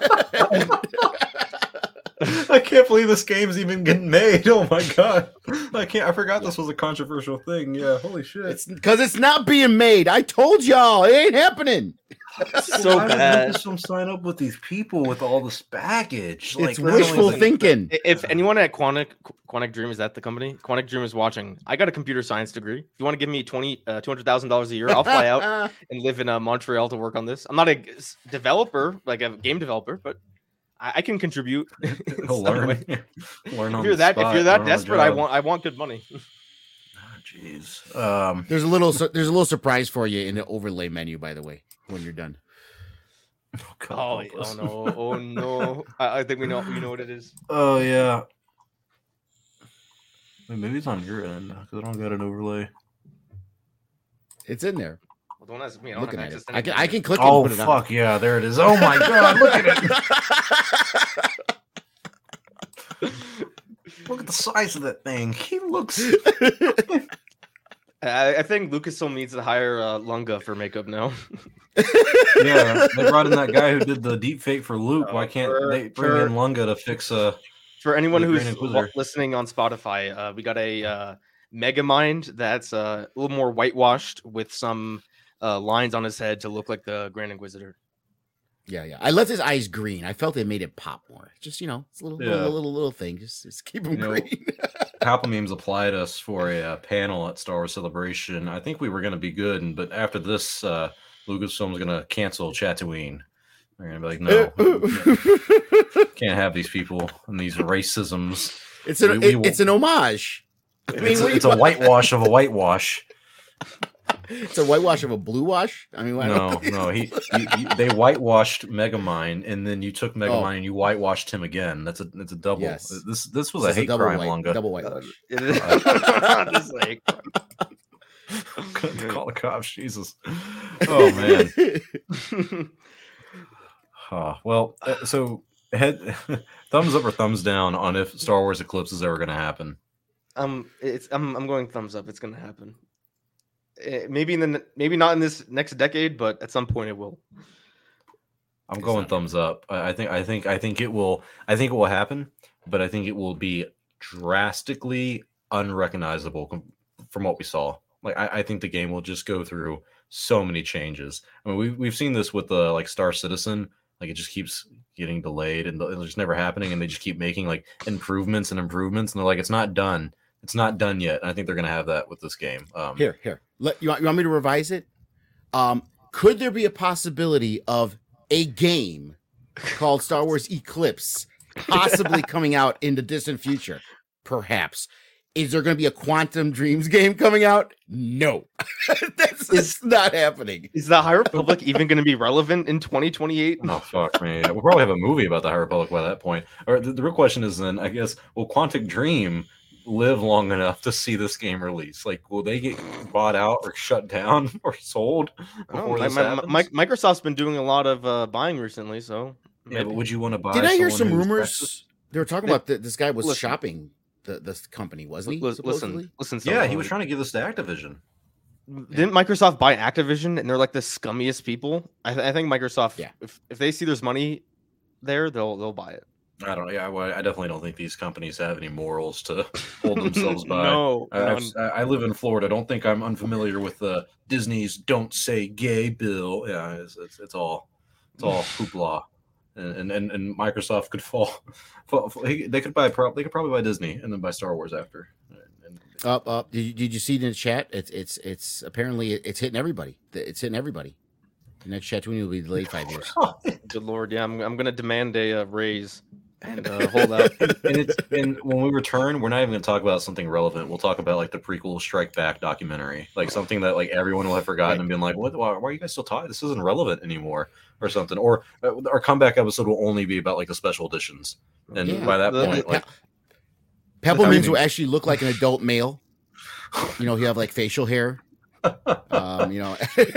Speaker 1: I can't believe this game's even getting made. Oh my god, I can't. I forgot this was a controversial thing. Yeah, holy shit.
Speaker 3: It's because it's not being made. I told y'all it ain't happening.
Speaker 2: so
Speaker 1: Why does
Speaker 2: bad.
Speaker 1: Lucasfilm sign up with these people with all this baggage?
Speaker 3: It's
Speaker 1: not only
Speaker 3: wishful
Speaker 1: is it-
Speaker 3: thinking.
Speaker 2: If anyone at Quantic Quantic Dream, is that the company? Quantic Dream is watching. I got a computer science degree. If you want to give me twenty, uh, two hundred thousand dollars a year, I'll fly out and live in uh, Montreal to work on this. I'm not a g- s- developer, like a game developer, but I, I can contribute. in
Speaker 1: He'll
Speaker 2: some
Speaker 1: learn.
Speaker 2: way.
Speaker 1: learn on
Speaker 2: If you're
Speaker 1: the
Speaker 2: that,
Speaker 1: spot,
Speaker 2: if you're
Speaker 1: learn
Speaker 2: that
Speaker 1: on the
Speaker 2: desperate, I
Speaker 1: job.
Speaker 2: want, I want good money.
Speaker 1: Oh, jeez. Um,
Speaker 3: There's a little su- there's a little surprise for you in the overlay menu, by the way, when you're done.
Speaker 1: oh, God,
Speaker 2: Oh,
Speaker 1: help
Speaker 2: oh
Speaker 1: us.
Speaker 2: no, oh no! I, I think we know, we know what it is.
Speaker 1: Oh yeah. Wait, maybe it's on your end because I don't got an overlay.
Speaker 3: It's in there.
Speaker 2: Well, don't ask me. I don't
Speaker 3: Looking
Speaker 2: have
Speaker 3: at it.
Speaker 2: access to
Speaker 3: I can
Speaker 2: anything.
Speaker 3: I can click it
Speaker 1: Oh
Speaker 3: and put it
Speaker 1: fuck yeah, there it is. Oh my god, look at it. Look at the size of that thing. He looks.
Speaker 2: I, I think Lucasfilm needs to hire uh, Lunga for makeup now.
Speaker 1: Yeah, they brought in that guy who did the deep fake for Luke. Why
Speaker 2: Uh,
Speaker 1: can't
Speaker 2: for-
Speaker 1: they bring
Speaker 2: for-
Speaker 1: in Lunga to fix uh
Speaker 2: For anyone
Speaker 1: The
Speaker 2: who's
Speaker 1: Grand
Speaker 2: wa-
Speaker 1: Inquisitor.
Speaker 2: listening on Spotify, uh, we got a uh, Megamind that's uh, a little more whitewashed with some uh, lines on his head to look like the Grand Inquisitor.
Speaker 3: Yeah, yeah. I left his eyes green. I felt it made it pop more. Just you know, it's a little
Speaker 1: Yeah.
Speaker 3: little, little little thing. Just just keep them
Speaker 1: You know,
Speaker 3: green.
Speaker 1: Apple Memes applied us for a uh, panel at Star Wars Celebration. I think we were going to be good, and but after this, uh, Lucasfilm's going to cancel Tatooine. They're going to be like, no, can't have these people and these racisms.
Speaker 3: it's an
Speaker 1: We- we
Speaker 3: it- it's an homage. I mean,
Speaker 1: It's, a,
Speaker 3: we-
Speaker 1: it's a whitewash of a whitewash.
Speaker 3: It's a whitewash of a blue wash. I mean, why
Speaker 1: No,
Speaker 3: don't-
Speaker 1: no, he, he, he they whitewashed Megamind, and then you took Megamind
Speaker 3: Oh.
Speaker 1: and you whitewashed him again. That's a that's a double.
Speaker 3: Yes.
Speaker 1: This this was
Speaker 3: It's
Speaker 1: a
Speaker 3: a
Speaker 1: hate
Speaker 3: double
Speaker 1: crime,
Speaker 3: white,
Speaker 1: Lunga.
Speaker 3: double whitewash.
Speaker 2: It is- Just like-
Speaker 1: Call the cops, Jesus. Oh man. Huh. Well, uh, so head thumbs up or thumbs down on if Star Wars Eclipse is ever going to happen.
Speaker 2: um, it's I'm I'm going thumbs up. It's gonna happen. Eh, maybe in the ne- maybe not in this next decade, but at some point it will.
Speaker 1: I'm
Speaker 3: It's
Speaker 1: going
Speaker 3: not-
Speaker 1: thumbs up. I I think I think I think it will. I think it will happen, but I think it will be drastically unrecognizable com- from what we saw. Like I, I think the game will just go through so many changes. I mean, we we've seen this with the like Star Citizen. Like it just keeps getting delayed and it's just never happening, and they just keep making like improvements and improvements, and they're like, it's not done. It's not done yet. And I think they're gonna have that with this game. Um,
Speaker 3: Here, here. Let you want, you want me to revise it? Um, could there be a possibility of a game called Star Wars Eclipse possibly coming out in the distant future? Perhaps. Is there going to be a Quantum Dreams game coming out? No, that's it's not happening.
Speaker 2: Is the High Republic even going to be relevant in twenty twenty-eight?
Speaker 1: Oh fuck me! We'll probably have a movie about the High Republic by that point. Or the, the real question is then, I guess, will Quantic Dream live long enough to see this game release? Like, will they get bought out or shut down or sold
Speaker 2: I don't know.
Speaker 1: before
Speaker 2: Mi-
Speaker 1: this
Speaker 2: mi-
Speaker 1: happens?
Speaker 2: Mi- Microsoft's been doing a lot of uh, buying recently, so
Speaker 1: yeah, but would you want to buy?
Speaker 3: Did I hear
Speaker 1: someone
Speaker 3: some
Speaker 1: who's
Speaker 3: rumors?
Speaker 1: sexist?
Speaker 3: They were talking
Speaker 2: Yeah.
Speaker 3: about that this guy was
Speaker 2: Listen.
Speaker 3: shopping the this company, wasn't he?
Speaker 2: Li-
Speaker 3: supposedly?
Speaker 2: listen, listen.
Speaker 1: Yeah, he
Speaker 2: Someone.
Speaker 1: was trying to give this to Activision.
Speaker 2: Didn't Microsoft buy Activision, and they're like the scummiest people? I, th- I think Microsoft,
Speaker 3: Yeah.
Speaker 2: if if they see there's money there, they'll they'll buy it.
Speaker 1: I don't. Yeah, well, I definitely don't think these companies have any morals to hold themselves by.
Speaker 2: No,
Speaker 1: I, I've,
Speaker 2: none.
Speaker 1: I live in Florida. I don't think I'm unfamiliar with the Disney's "Don't Say Gay" bill. Yeah, it's it's, it's all it's all hoopla, and and, and Microsoft could fall, fall, fall- They could buy pro- they could probably buy Disney and then buy Star Wars after. And,
Speaker 3: Up, up. Did you, did you see it in the chat? It's it's it's apparently it's hitting everybody. It's hitting everybody. The next Tatooine will be delayed five years.
Speaker 2: Good lord, yeah, I'm I'm gonna demand a uh, raise and uh, hold out.
Speaker 1: and it's and when we return, we're not even going to talk about something relevant. We'll talk about like the prequel Strike Back documentary, like something that like everyone will have forgotten
Speaker 3: Right.
Speaker 1: and been like, "What? Why, why are you guys still talking? This isn't relevant anymore," or something. Or uh, our comeback episode will only be about like the special editions, and
Speaker 3: Yeah.
Speaker 1: by that
Speaker 2: The-
Speaker 1: point,
Speaker 3: Pe-
Speaker 1: like,
Speaker 3: Pebblemans will actually look like an adult male. You know, he have like facial hair. Um, you know,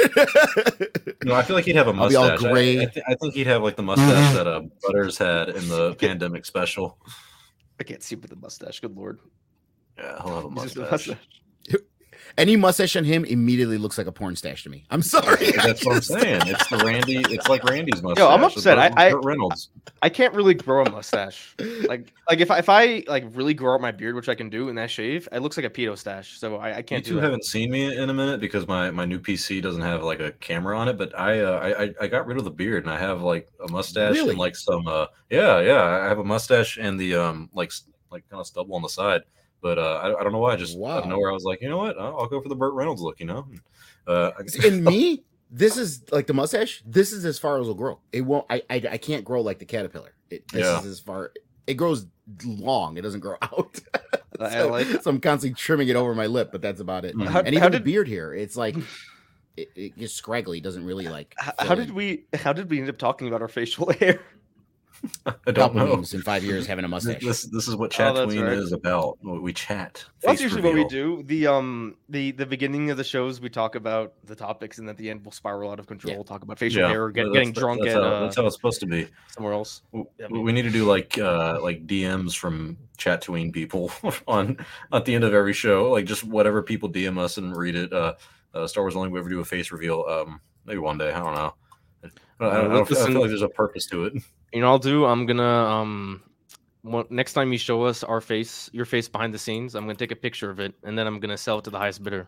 Speaker 1: no, I feel like he'd have a
Speaker 3: I'll be all
Speaker 1: mustache. I-
Speaker 3: gray.
Speaker 1: I, th- I think he'd have like the mustache that uh, Butters had in the pandemic special.
Speaker 2: I can't see with the mustache. Good lord.
Speaker 1: Yeah, he'll have a
Speaker 2: He's just a
Speaker 1: mustache.
Speaker 2: mustache.
Speaker 3: any mustache on him immediately looks like a porn stash to me. I'm sorry.
Speaker 1: That's what I'm saying. It's the Randy. It's like Randy's mustache.
Speaker 2: I'm
Speaker 1: It's
Speaker 2: upset.
Speaker 1: Burt-
Speaker 2: I- I-
Speaker 1: Burt Reynolds.
Speaker 2: I can't really grow a mustache. Like like if I if I like really grow out my beard, which I can do, and that shave, it looks like a pedo stash. So I, I
Speaker 1: You
Speaker 2: can't
Speaker 1: two
Speaker 2: do that.
Speaker 1: haven't seen me in a minute because my, my new P C doesn't have like a camera on it. But I uh, I I- I got rid of the beard and I have like a mustache
Speaker 3: Really?
Speaker 1: and like some uh yeah yeah I have a mustache and the um like s- like kind of stubble on the side. But uh, I, I don't know why. I just out of
Speaker 3: Wow.
Speaker 1: nowhere I was like, you know what? I'll, I'll go for the Burt Reynolds look. You know. Uh, I-
Speaker 3: In me, this is like the mustache. This is as far as it'll grow. It won't. I I, I can't grow like the caterpillar. It, this
Speaker 1: Yeah.
Speaker 3: is as far. It grows long. It doesn't grow out.
Speaker 2: I
Speaker 3: so,
Speaker 2: like
Speaker 3: so I'm constantly trimming it over my lip, but that's about it.
Speaker 1: Mhm.
Speaker 2: How,
Speaker 3: And even
Speaker 2: how
Speaker 3: the
Speaker 2: did
Speaker 3: beard here, it's like it, it gets scraggly. It doesn't really like.
Speaker 2: h-
Speaker 3: fill
Speaker 2: how
Speaker 3: in.
Speaker 2: did we how did we end up talking about our facial hair?
Speaker 1: I don't know.
Speaker 3: Memes in five years having a
Speaker 1: This,
Speaker 3: mustache?
Speaker 1: this this is what
Speaker 2: Oh, that's
Speaker 1: Chatween
Speaker 2: right.
Speaker 1: is about. We we chat.
Speaker 2: That's
Speaker 1: Face
Speaker 2: usually what we
Speaker 1: reveal.
Speaker 2: do. The um the the beginning of the shows we talk about the topics, and at the end we'll spiral out of control.
Speaker 3: Yeah.
Speaker 2: We'll talk about facial
Speaker 1: Yeah,
Speaker 2: hair or get,
Speaker 1: that's-
Speaker 2: getting
Speaker 1: that's-
Speaker 2: drunk
Speaker 1: that's
Speaker 2: at
Speaker 1: how,
Speaker 2: uh,
Speaker 1: that's how it's supposed to be.
Speaker 2: somewhere else.
Speaker 1: W-
Speaker 2: Yeah,
Speaker 1: we
Speaker 2: we-
Speaker 1: need to do like uh like D Ms from Chatooine people on at the end of every show, like just whatever people D M us and read it. Uh, uh Star Wars only we ever do a face reveal. Um, maybe one day. I don't know. I, don't, I, don't, I don't feel- I
Speaker 2: Listen-
Speaker 1: feel like there's a purpose to it.
Speaker 2: You know, what I'll do. I'm gonna um, what, next time you show us our face, your face behind the scenes, I'm gonna take a picture of it, and then I'm gonna sell it to the highest bidder.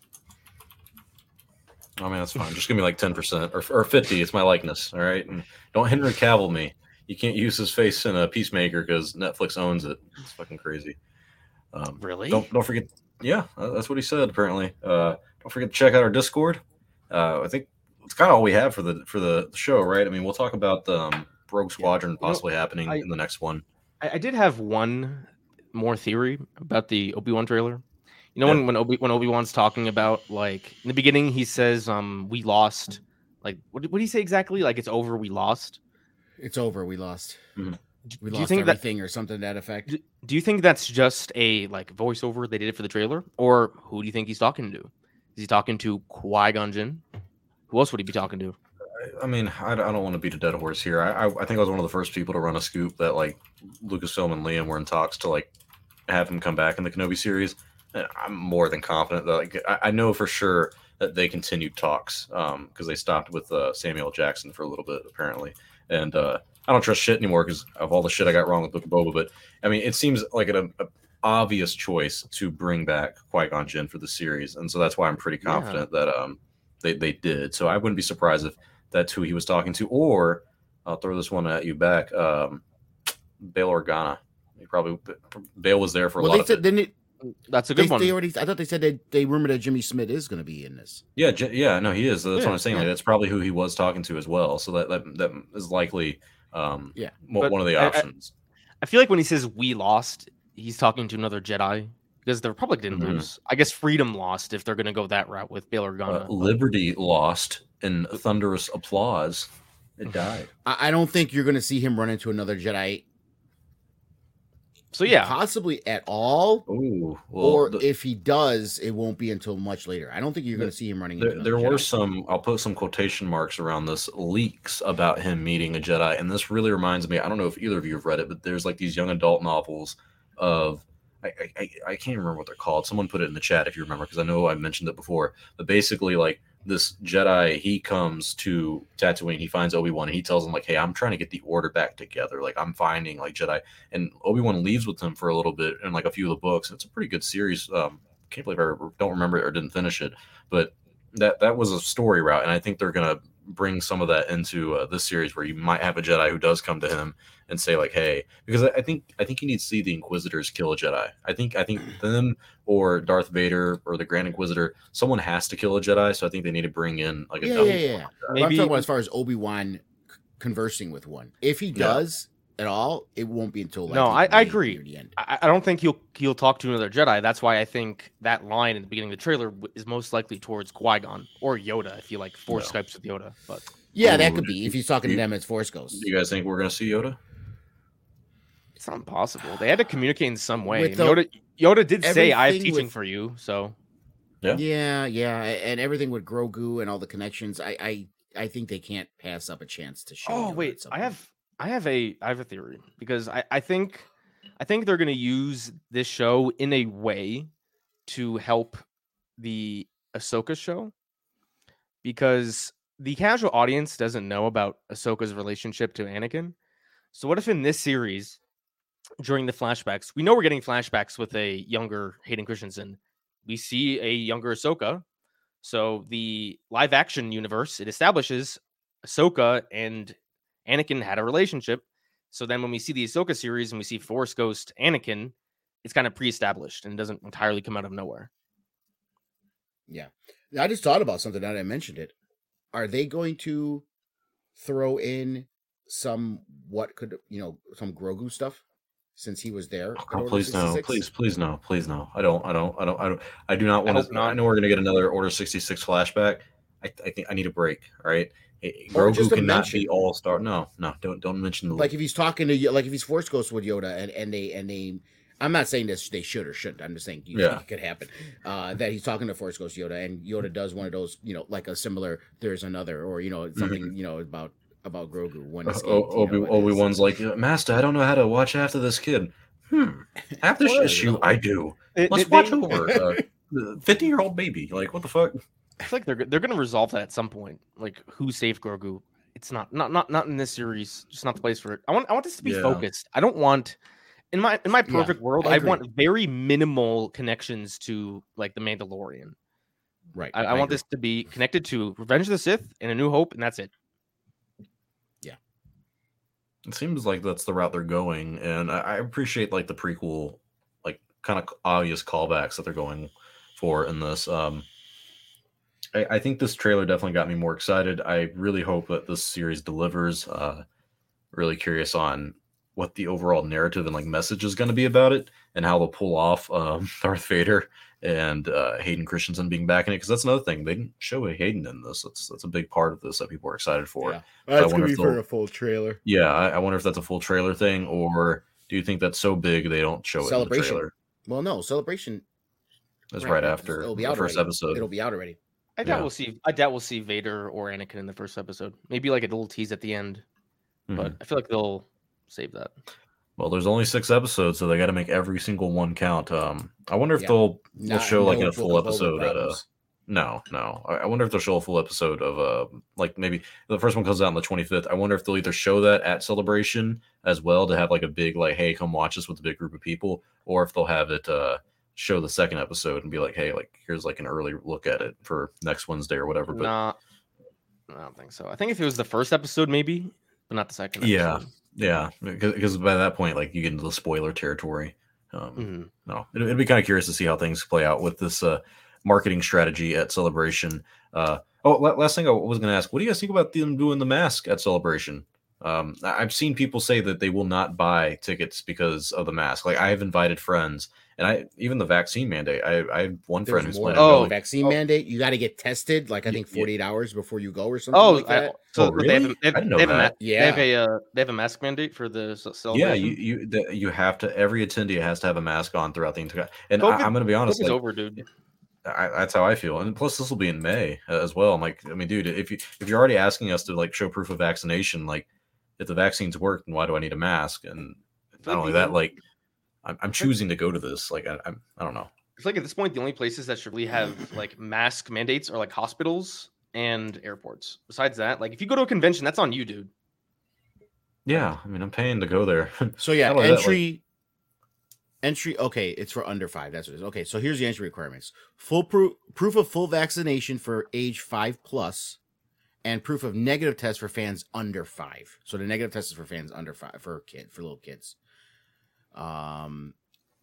Speaker 1: I mean, that's fine. Just give me like ten percent or or fifty. It's my likeness. All right, and don't Henry Cavill me. You can't use his face in a Peacemaker because Netflix owns it. It's fucking crazy. Um,
Speaker 2: Really?
Speaker 1: Don't don't forget. Yeah, uh, that's what he said. Apparently, uh, don't forget to check out our Discord. Uh, I think it's kind of all we have for the for the show, right? I mean, we'll talk about the um, Rogue Squadron possibly happening
Speaker 2: I-
Speaker 1: in the next one.
Speaker 2: I, I did have one more theory about the Obi-Wan trailer. You know,
Speaker 1: Yeah.
Speaker 2: when when Obi when Obi-Wan's talking about, like, in the beginning, he says, "Um, we lost." Like, what did what did he say exactly? Like, it's over. We lost.
Speaker 3: It's over. We lost.
Speaker 1: Mhm.
Speaker 3: We
Speaker 2: Do you
Speaker 3: lost
Speaker 2: think that-
Speaker 3: everything or something to that effect.
Speaker 2: Do, do you think that's just a like voiceover they did it for the trailer, or who do you think he's talking to? Is he talking to Qui-Gon Jinn? Who else would he be talking to?
Speaker 1: I mean, I, I don't want to beat a dead horse here. I, I I think I was one of the first people to run a scoop that like Lucasfilm and Liam were in talks to like have him come back in the Kenobi series. And I'm more than confident that like I, I know for sure that they continued talks um because they stopped with uh, Samuel L. Jackson for a little bit apparently, and uh, I don't trust shit anymore because of all the shit I got wrong with Book of Boba. But I mean, it seems like an a, obvious choice to bring back Qui-Gon Jinn for the series, and so that's why I'm pretty
Speaker 2: Yeah.
Speaker 1: confident that um they they did. So I wouldn't be surprised if that's who he was talking to, or I'll throw this one at you back. Um, Bail Organa. He probably Bail was there for a
Speaker 3: Well,
Speaker 1: lot
Speaker 3: they
Speaker 1: of
Speaker 3: said
Speaker 1: it.
Speaker 3: didn't it?
Speaker 2: That's a
Speaker 3: They,
Speaker 2: good one.
Speaker 3: they already. I thought they said they they rumored that Jimmy Smith is going to be in this.
Speaker 1: Yeah, J- yeah, no, he is. That's
Speaker 2: Yeah,
Speaker 1: what I'm saying. Like,
Speaker 3: yeah.
Speaker 1: that's probably who he was talking to as well. So that that, that is likely, um,
Speaker 3: Yeah.
Speaker 1: mo-
Speaker 2: But
Speaker 1: one of the
Speaker 2: I- I-
Speaker 1: options.
Speaker 2: I feel like when he says "we lost," he's talking to another Jedi because the Republic didn't
Speaker 1: Mhm.
Speaker 2: lose. I guess Freedom lost if they're going to go that route with Bail Organa.
Speaker 1: Uh, Liberty lost in thunderous applause. It died.
Speaker 3: I, I don't think you're going to see him run into another Jedi.
Speaker 2: so yeah,
Speaker 3: Possibly at all.
Speaker 1: Ooh, well,
Speaker 3: Or
Speaker 1: the-
Speaker 3: if he does, it won't be until much later. I don't think you're going to see him running into
Speaker 1: There,
Speaker 3: another
Speaker 1: there were
Speaker 3: Jedi.
Speaker 1: some, I'll put some quotation marks around this, leaks about him meeting a Jedi. And this really reminds me, I don't know if either of you have read it, but there's like these young adult novels of, I, I, I- I can't remember what they're called. Someone put it in the chat if you remember, because I know I mentioned it before. But basically, like this Jedi, he comes to Tatooine, he finds Obi-Wan, and he tells him like, hey, I'm trying to get the order back together. Like I'm finding like Jedi, and Obi-Wan leaves with him for a little bit in like a few of the books. It's a pretty good series. Um, can't believe I don't remember it or didn't finish it, but that that was a story route, and I think they're gonna bring some of that into uh, this series where you might have a Jedi who does come to him and say like, hey, because I, I think I think you need to see the Inquisitors kill a Jedi. I think I think them or Darth Vader or the Grand Inquisitor, someone has to kill a Jedi. So I think they need to bring in like a
Speaker 3: yeah,
Speaker 1: dummy.
Speaker 3: yeah, yeah. Maybe I'm talking about as far as Obi-Wan conversing with one. If he does yeah. at all, it won't be until like
Speaker 2: no. I, I agree.
Speaker 3: The end.
Speaker 2: I, I don't think he'll he'll talk to another Jedi. That's why I think that line in the beginning of the trailer is most likely towards Qui-Gon or Yoda if you like Force
Speaker 1: no.
Speaker 2: Skypes with Yoda. But
Speaker 3: yeah, that could be if he's talking
Speaker 1: you,
Speaker 3: to them as Force Ghosts.
Speaker 1: Do you guys think we're gonna see Yoda?
Speaker 2: It's not impossible. They had to communicate in some way.
Speaker 3: The,
Speaker 2: Yoda Yoda did say, "I have teaching
Speaker 3: with,
Speaker 2: for you." So
Speaker 1: yeah,
Speaker 3: yeah, yeah, and everything with Grogu and all the connections. I, I, I think they can't pass up a chance to show.
Speaker 2: Oh
Speaker 3: Yoda
Speaker 2: wait, I have, I have a, I have a theory because I, I think, I think they're going to use this show in a way to help the Ahsoka show because the casual audience doesn't know about Ahsoka's relationship to Anakin. So what if in this series, during the flashbacks, we know we're getting flashbacks with a younger Hayden Christensen. We see a younger Ahsoka. So the live action universe, it establishes Ahsoka and Anakin had a relationship. So then when we see the Ahsoka series and we see Force Ghost Anakin, it's kind of pre-established and doesn't entirely come out of nowhere.
Speaker 3: Yeah. I just thought about something now that I mentioned it. Are they going to throw in some, what could, you know, some Grogu stuff? Since he was there,
Speaker 1: oh, please no, please, please no, please no. I don't, I don't, I don't, I don't. I do not want to.
Speaker 2: Not.
Speaker 1: I know we're gonna get another Order sixty-six flashback. I, I think I need a break. All right,
Speaker 3: or
Speaker 1: Grogu cannot be all star. No, no, don't, don't mention the
Speaker 3: like if he's talking to like if he's Force Ghost with Yoda and and they and they. I'm not saying this they should or shouldn't. I'm just saying you
Speaker 1: yeah.
Speaker 3: it could happen. Uh, that he's talking to Force Ghost Yoda and Yoda does one of those, you know, like a similar. There's another, or you know, something mm-hmm. you know about about Grogu. One
Speaker 1: uh, Obi Obi Wan's like, Master, I don't know how to watch after this kid. Hmm. After this issue, I do. It, Let's watch they, over uh, the fifty-year-old baby. Like, what the fuck?
Speaker 2: I feel like they're they're gonna resolve that at some point. Like, who saved Grogu? It's not not not not in this series. Just not the place for it. I want I want this to be yeah. focused. I don't want in my in my perfect yeah, world. I, I want very minimal connections to like the Mandalorian.
Speaker 3: Right.
Speaker 2: I, I, I want agree. this to be connected to Revenge of the Sith and A New Hope, and that's it.
Speaker 1: It seems like that's the route they're going, and I, I appreciate like the prequel, like kind of obvious callbacks that they're going for in this. Um, I, I think this trailer definitely got me more excited. I really hope that this series delivers. Uh, really curious on what the overall narrative and like message is going to be about it, and how they'll pull off um, Darth Vader and uh, Hayden Christensen being back in it. Because that's another thing, they didn't show a Hayden in this. That's that's a big part of this that people are excited for.
Speaker 3: Yeah. Well, that's so gonna be for a full trailer.
Speaker 1: Yeah, I, I wonder if that's a full trailer thing, or do you think that's so big they don't show it in the trailer?
Speaker 3: Well, no, Celebration.
Speaker 1: That's right, right after
Speaker 3: it'll be
Speaker 1: the
Speaker 3: out
Speaker 1: first
Speaker 3: already.
Speaker 1: episode.
Speaker 3: It'll be out already.
Speaker 2: I doubt yeah. we'll see. I doubt we'll see Vader or Anakin in the first episode. Maybe like a little tease at the end, mm-hmm. but I feel like they'll save that.
Speaker 1: Well, there's only six episodes, so they got to make every single one count. Um, I wonder if yeah. they'll, they'll
Speaker 3: Not,
Speaker 1: show like
Speaker 3: no,
Speaker 1: in a full episode at a. No, no. I wonder if they'll show a full episode of uh like maybe the first one comes out on the twenty-fifth. I wonder if they'll either show that at Celebration as well to have like a big like, hey, come watch this with a big group of people, or if they'll have it uh show the second episode and be like, hey, like here's like an early look at it for next Wednesday or whatever. But
Speaker 2: nah, I don't think so. I think if it was the first episode, maybe, but not the second.
Speaker 1: Yeah.
Speaker 2: Episode.
Speaker 1: Yeah, because by that point, like you get into the spoiler territory. Um,
Speaker 2: mm-hmm.
Speaker 1: No, it'd, it'd be kind of curious to see how things play out with this uh, marketing strategy at Celebration. Uh, oh, last thing I was going to ask, what do you guys think about them doing the mask at Celebration? Um, I've seen people say that they will not buy tickets because of the mask. Like I have invited friends, and I even the vaccine mandate. I, I have one
Speaker 3: There's
Speaker 1: friend who's
Speaker 3: more.
Speaker 1: planning.
Speaker 3: Oh,
Speaker 1: going.
Speaker 3: vaccine
Speaker 2: oh.
Speaker 3: mandate. You got to get tested. Like I think forty-eight yeah. hours before you go or something.
Speaker 2: Oh,
Speaker 3: like that.
Speaker 2: I, so
Speaker 1: oh, really?
Speaker 2: they have, a, they have,
Speaker 1: I didn't know
Speaker 2: they have
Speaker 1: that.
Speaker 2: A,
Speaker 3: yeah,
Speaker 2: they have a uh, they have a mask mandate for the celebration.
Speaker 1: Yeah, you you the, you have to. Every attendee has to have a mask on throughout the entire. And
Speaker 2: COVID,
Speaker 1: I, I'm going to be honest.
Speaker 2: Like,
Speaker 1: like,
Speaker 2: over, dude.
Speaker 1: I, that's how I feel, and plus this will be in May as well. I'm like, I mean, dude, if you if you're already asking us to like show proof of vaccination, like if the vaccines work, then why do I need a mask? And not only that, like I'm, I'm choosing to go to this. Like I, I'm, I don't know.
Speaker 2: I I feel like at this point, the only places that should really have like mask mandates are like hospitals and airports. Besides that, like if you go to a convention, that's on you, dude.
Speaker 1: Yeah, I mean, I'm paying to go there.
Speaker 3: So yeah,
Speaker 1: Not only that,
Speaker 3: entry,
Speaker 1: like-
Speaker 3: entry. Okay, it's for under five. That's what it is. Okay, so here's the entry requirements: full proof, proof of full vaccination for age five plus, and proof of negative test for fans under five. So the negative test is for fans under five, for kid, for little kids. Um.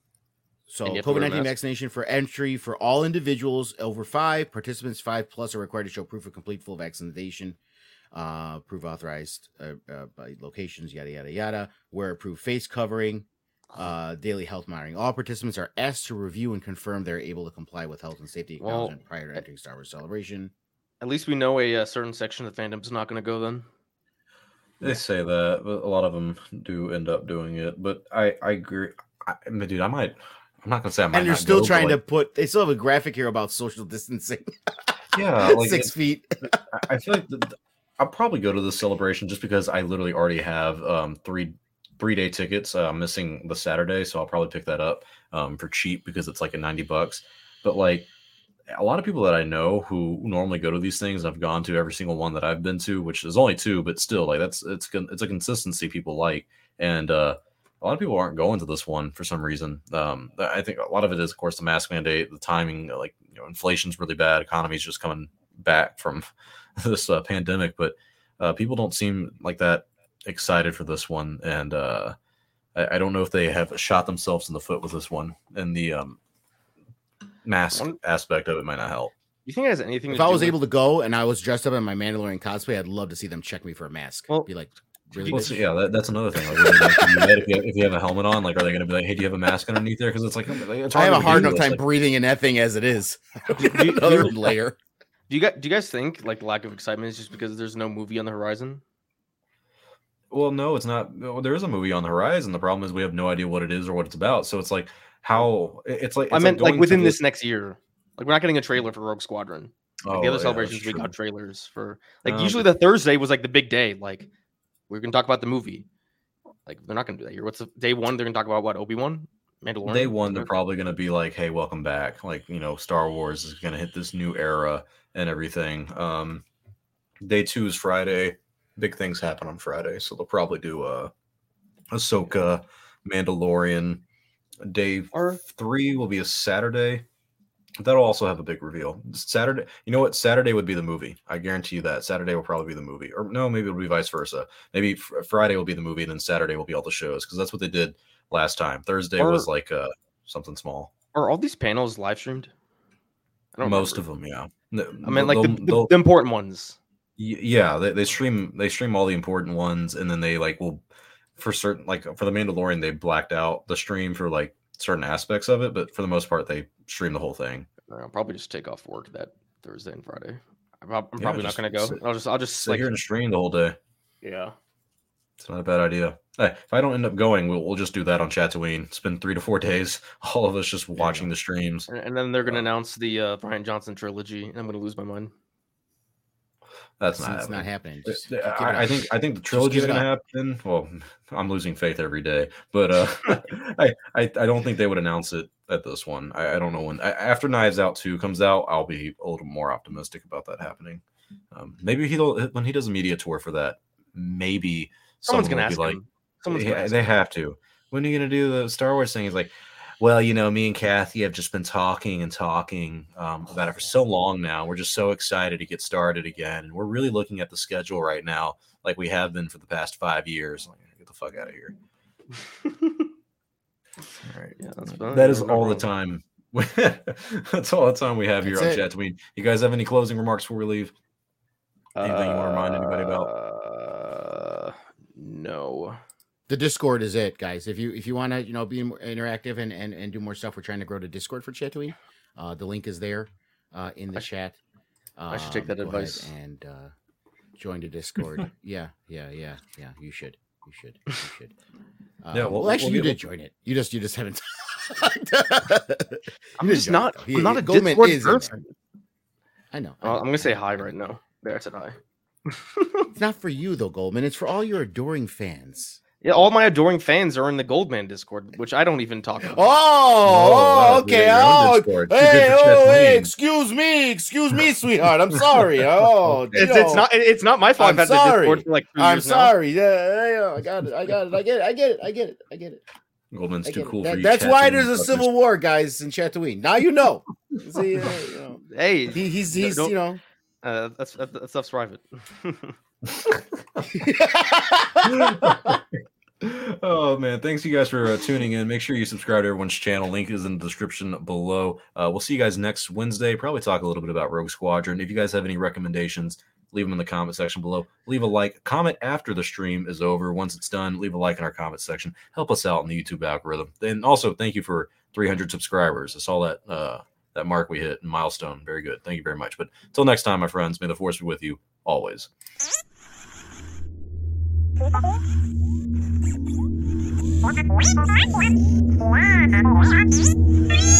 Speaker 3: So
Speaker 2: And you have to wear
Speaker 3: COVID
Speaker 2: a
Speaker 3: nineteen
Speaker 2: mask?
Speaker 3: vaccination for entry for all individuals over five. Participants five plus are required to show proof of complete full vaccination. Uh, proof authorized uh, uh, by locations, yada yada yada. Wear approved face covering. Uh, daily health monitoring. All participants are asked to review and confirm they're able to comply with health and safety
Speaker 2: Well,
Speaker 3: acknowledgement prior to entering Star Wars Celebration.
Speaker 2: At least we know a, uh certain section of the fandom's not going to go then.
Speaker 1: They say that, but a lot of them do end up doing it. But I, I agree. I, I mean, dude, I might. I'm not gonna say I might.
Speaker 3: And they're
Speaker 1: not
Speaker 3: still
Speaker 1: go, but,
Speaker 3: trying
Speaker 1: like,
Speaker 3: to put. They still have a graphic here about social distancing.
Speaker 1: Yeah, like
Speaker 3: six
Speaker 1: it-
Speaker 3: feet.
Speaker 1: I- I feel like the, I'll probably go to the celebration just because I literally already have um three three day tickets. Uh, I'm missing the Saturday, so I'll probably pick that up um for cheap because it's like a ninety bucks. But like a lot of people that I know who normally go to these things, I've gone to every single one that I've been to, which is only two, but still, like that's it's con- it's a consistency people like, and uh, a lot of people aren't going to this one for some reason. Um, I think a lot of it is, of course, the mask mandate, the timing, like you know, inflation's really bad, economy's just coming back from this uh, pandemic, but uh, people don't seem like that excited for this one, and uh, I, I don't know if they have shot themselves in the foot with this one, and the um, mask
Speaker 2: One-
Speaker 1: aspect of it might not help.
Speaker 2: You think it has anything
Speaker 3: If
Speaker 2: to
Speaker 3: I
Speaker 2: do
Speaker 3: was
Speaker 2: with-
Speaker 3: able to go and I was dressed up in my Mandalorian cosplay, I'd love to see them check me for a mask.
Speaker 2: Well,
Speaker 3: Be like, really?
Speaker 1: Well,
Speaker 3: bitch?
Speaker 1: so, yeah, that, that's another thing. Like, really, like, if, you, if, you, if you have a helmet on, like, are they going to be like, "Hey, do you have a mask underneath there?" Because it's like, it's
Speaker 3: I have a
Speaker 1: to
Speaker 3: hard
Speaker 1: do
Speaker 3: enough
Speaker 1: this,
Speaker 3: time
Speaker 1: like-
Speaker 3: breathing in that thing as it is.
Speaker 2: Do you-
Speaker 3: Another
Speaker 2: do you-
Speaker 3: layer.
Speaker 2: Do you guys do you guys think like the lack of excitement is just because there's no movie on the horizon?
Speaker 1: Well, no, it's not. Well, there is a movie on the horizon. The problem is we have no idea what it is or what it's about. So it's like how it- it's like it's
Speaker 2: I meant like
Speaker 1: going to
Speaker 2: within
Speaker 1: this-
Speaker 2: this next year. Like we're not getting a trailer for Rogue Squadron. Like
Speaker 1: Oh,
Speaker 2: the other
Speaker 1: yeah,
Speaker 2: celebrations
Speaker 1: that's
Speaker 2: we
Speaker 1: true.
Speaker 2: got trailers for. Like
Speaker 1: Um,
Speaker 2: usually the Thursday was like the big day. Like we're gonna talk about the movie. Like they're not gonna do that here. What's the day one? They're gonna talk about what Obi-Wan, Mandalorian.
Speaker 1: Day one, they're
Speaker 2: Okay.
Speaker 1: probably going to be like, "Hey, welcome back!" Like you know, Star Wars is going to hit this new era and everything. Um, day two is Friday. Big things happen on Friday, so they'll probably do uh, Ahsoka, Mandalorian. Day
Speaker 2: Or-
Speaker 1: three will be a Saturday. That'll also have a big reveal. Saturday, you know what? Saturday would be the movie. I guarantee you that. Saturday will probably be the movie. Or no, maybe it'll be vice versa. Maybe fr- Friday will be the movie, and then Saturday will be all the shows because that's what they did last time. Thursday
Speaker 2: Or-
Speaker 1: was like uh, something small.
Speaker 2: Are all these panels live streamed? I don't
Speaker 1: Most
Speaker 2: remember.
Speaker 1: of them, yeah.
Speaker 2: I mean, like the, the, the important ones.
Speaker 1: yeah, they, they stream they stream all the important ones, and then they like will for certain like for the Mandalorian they blacked out the stream for like certain aspects of it, but for the most part they stream the whole thing.
Speaker 2: I'll probably just take off work that Thursday and Friday. I'm, prob- I'm
Speaker 1: Yeah,
Speaker 2: probably
Speaker 1: just
Speaker 2: not gonna go.
Speaker 1: sit-
Speaker 2: I'll just I'll just
Speaker 1: Sit
Speaker 2: like
Speaker 1: here and stream the whole day.
Speaker 2: yeah.
Speaker 1: It's not a bad idea. Hey, if I don't end up going, we'll, we'll just do that on Tatooine. Spend three to four days, all of us just watching the streams.
Speaker 2: And, and then they're gonna
Speaker 1: Uh,
Speaker 2: announce the uh, Brian Johnson trilogy, and I'm gonna lose my mind.
Speaker 1: That's
Speaker 3: It's,
Speaker 1: not
Speaker 3: it's
Speaker 1: happening.
Speaker 3: not happening.
Speaker 1: Uh,
Speaker 3: Just give it
Speaker 1: I, I
Speaker 3: up.
Speaker 1: think I think the
Speaker 3: Just
Speaker 1: trilogy
Speaker 3: give
Speaker 1: is
Speaker 3: it
Speaker 1: going to
Speaker 3: up.
Speaker 1: happen. Well, I'm losing faith every day, but uh, I, I I don't think they would announce it at this one. I, I don't know when. I, after Knives Out two comes out, I'll be a little more optimistic about that happening. Um, maybe he'll when he does a media tour for that. Maybe
Speaker 2: Someone's
Speaker 1: someone
Speaker 2: gonna
Speaker 1: will
Speaker 2: ask
Speaker 1: be like,
Speaker 2: him. Someone's
Speaker 1: yeah,
Speaker 2: gonna ask
Speaker 1: they
Speaker 2: him.
Speaker 1: have to. When are you going to do the Star Wars thing? He's like, well, you know, me and Kathy have just been talking and talking um, about it for so long now. We're just so excited to get started again. And we're really looking at the schedule right now, like we have been for the past five years. I'm like, get the fuck out of here. All right.
Speaker 2: Yeah, that's fine.
Speaker 1: That is
Speaker 2: You're not
Speaker 1: all the
Speaker 2: wrong.
Speaker 1: time. That's all the time we have here on
Speaker 3: That's
Speaker 1: Tatooine. You guys have any closing remarks before we leave? Anything you want to remind anybody about?
Speaker 2: Uh, no.
Speaker 3: The Discord is it, guys. If you if you want to, you know, be more interactive and, and and do more stuff, we're trying to grow the Discord for Tatooine. Uh, the link is there uh, in the
Speaker 2: I sh-
Speaker 3: chat.
Speaker 2: I should take
Speaker 3: Um,
Speaker 2: that
Speaker 3: go ahead
Speaker 2: advice.
Speaker 3: and uh, join the Discord. yeah, yeah, yeah, yeah. You should. You should. You should. Uh,
Speaker 1: Yeah,
Speaker 3: well,
Speaker 1: we'll-
Speaker 3: actually,
Speaker 1: we'll
Speaker 3: you
Speaker 1: get-
Speaker 3: did join it. You just you just haven't.
Speaker 2: I'm
Speaker 3: You did
Speaker 2: just
Speaker 3: join
Speaker 2: not.
Speaker 3: it, though. He-
Speaker 2: I'm not a
Speaker 3: Goldman
Speaker 2: Discord
Speaker 3: is in there.
Speaker 2: person.
Speaker 3: I know. I
Speaker 2: Uh,
Speaker 3: know,
Speaker 2: I'm gonna say
Speaker 3: I know,
Speaker 2: hi
Speaker 3: I know.
Speaker 2: right now. There, I said hi.
Speaker 3: It's not for you though, Goldman. It's for all your adoring fans.
Speaker 2: Yeah, all my adoring fans are in the Goldman Discord, which I don't even talk about.
Speaker 3: Oh, oh,
Speaker 1: wow,
Speaker 3: okay.
Speaker 1: your own
Speaker 3: Oh,
Speaker 1: Discord. Too
Speaker 3: hey,
Speaker 1: good for
Speaker 3: oh, hey,
Speaker 1: Tatooine.
Speaker 3: excuse me, excuse me, sweetheart. I'm sorry. Oh, you
Speaker 2: It's,
Speaker 3: know,
Speaker 2: it's not it's not my fault.
Speaker 3: I'm
Speaker 2: I've had the
Speaker 3: sorry.
Speaker 2: Discord for like two
Speaker 3: I'm
Speaker 2: years now.
Speaker 3: sorry. Yeah, yeah, I got it. I got it. I get it. I get it. I get it. I get it.
Speaker 1: Goldman's
Speaker 3: I
Speaker 1: too
Speaker 3: get it.
Speaker 1: cool
Speaker 3: That-
Speaker 1: for you.
Speaker 3: that's why
Speaker 1: Tatooine
Speaker 3: there's a
Speaker 1: fuckers.
Speaker 3: civil war, guys, in Tatooine. Now you know. See, uh, you know.
Speaker 2: Hey,
Speaker 3: He, he's he's
Speaker 2: don't-
Speaker 3: you know.
Speaker 2: uh, that's that, that stuff's private.
Speaker 1: Oh man, thanks you guys for uh, tuning in. Make sure you subscribe to everyone's channel. Link is in the description below. Uh, we'll see you guys next Wednesday. Probably talk a little bit about Rogue Squadron. If you guys have any recommendations, leave them in the comment section below. Leave a like, comment after the stream is over. Once it's done, leave a like in our comment section. Help us out in the YouTube algorithm. And also, thank you for three hundred subscribers. I saw that uh, that mark we hit, milestone. Very good. Thank you very much. But until next time, my friends, may the force be with you always.
Speaker 4: One,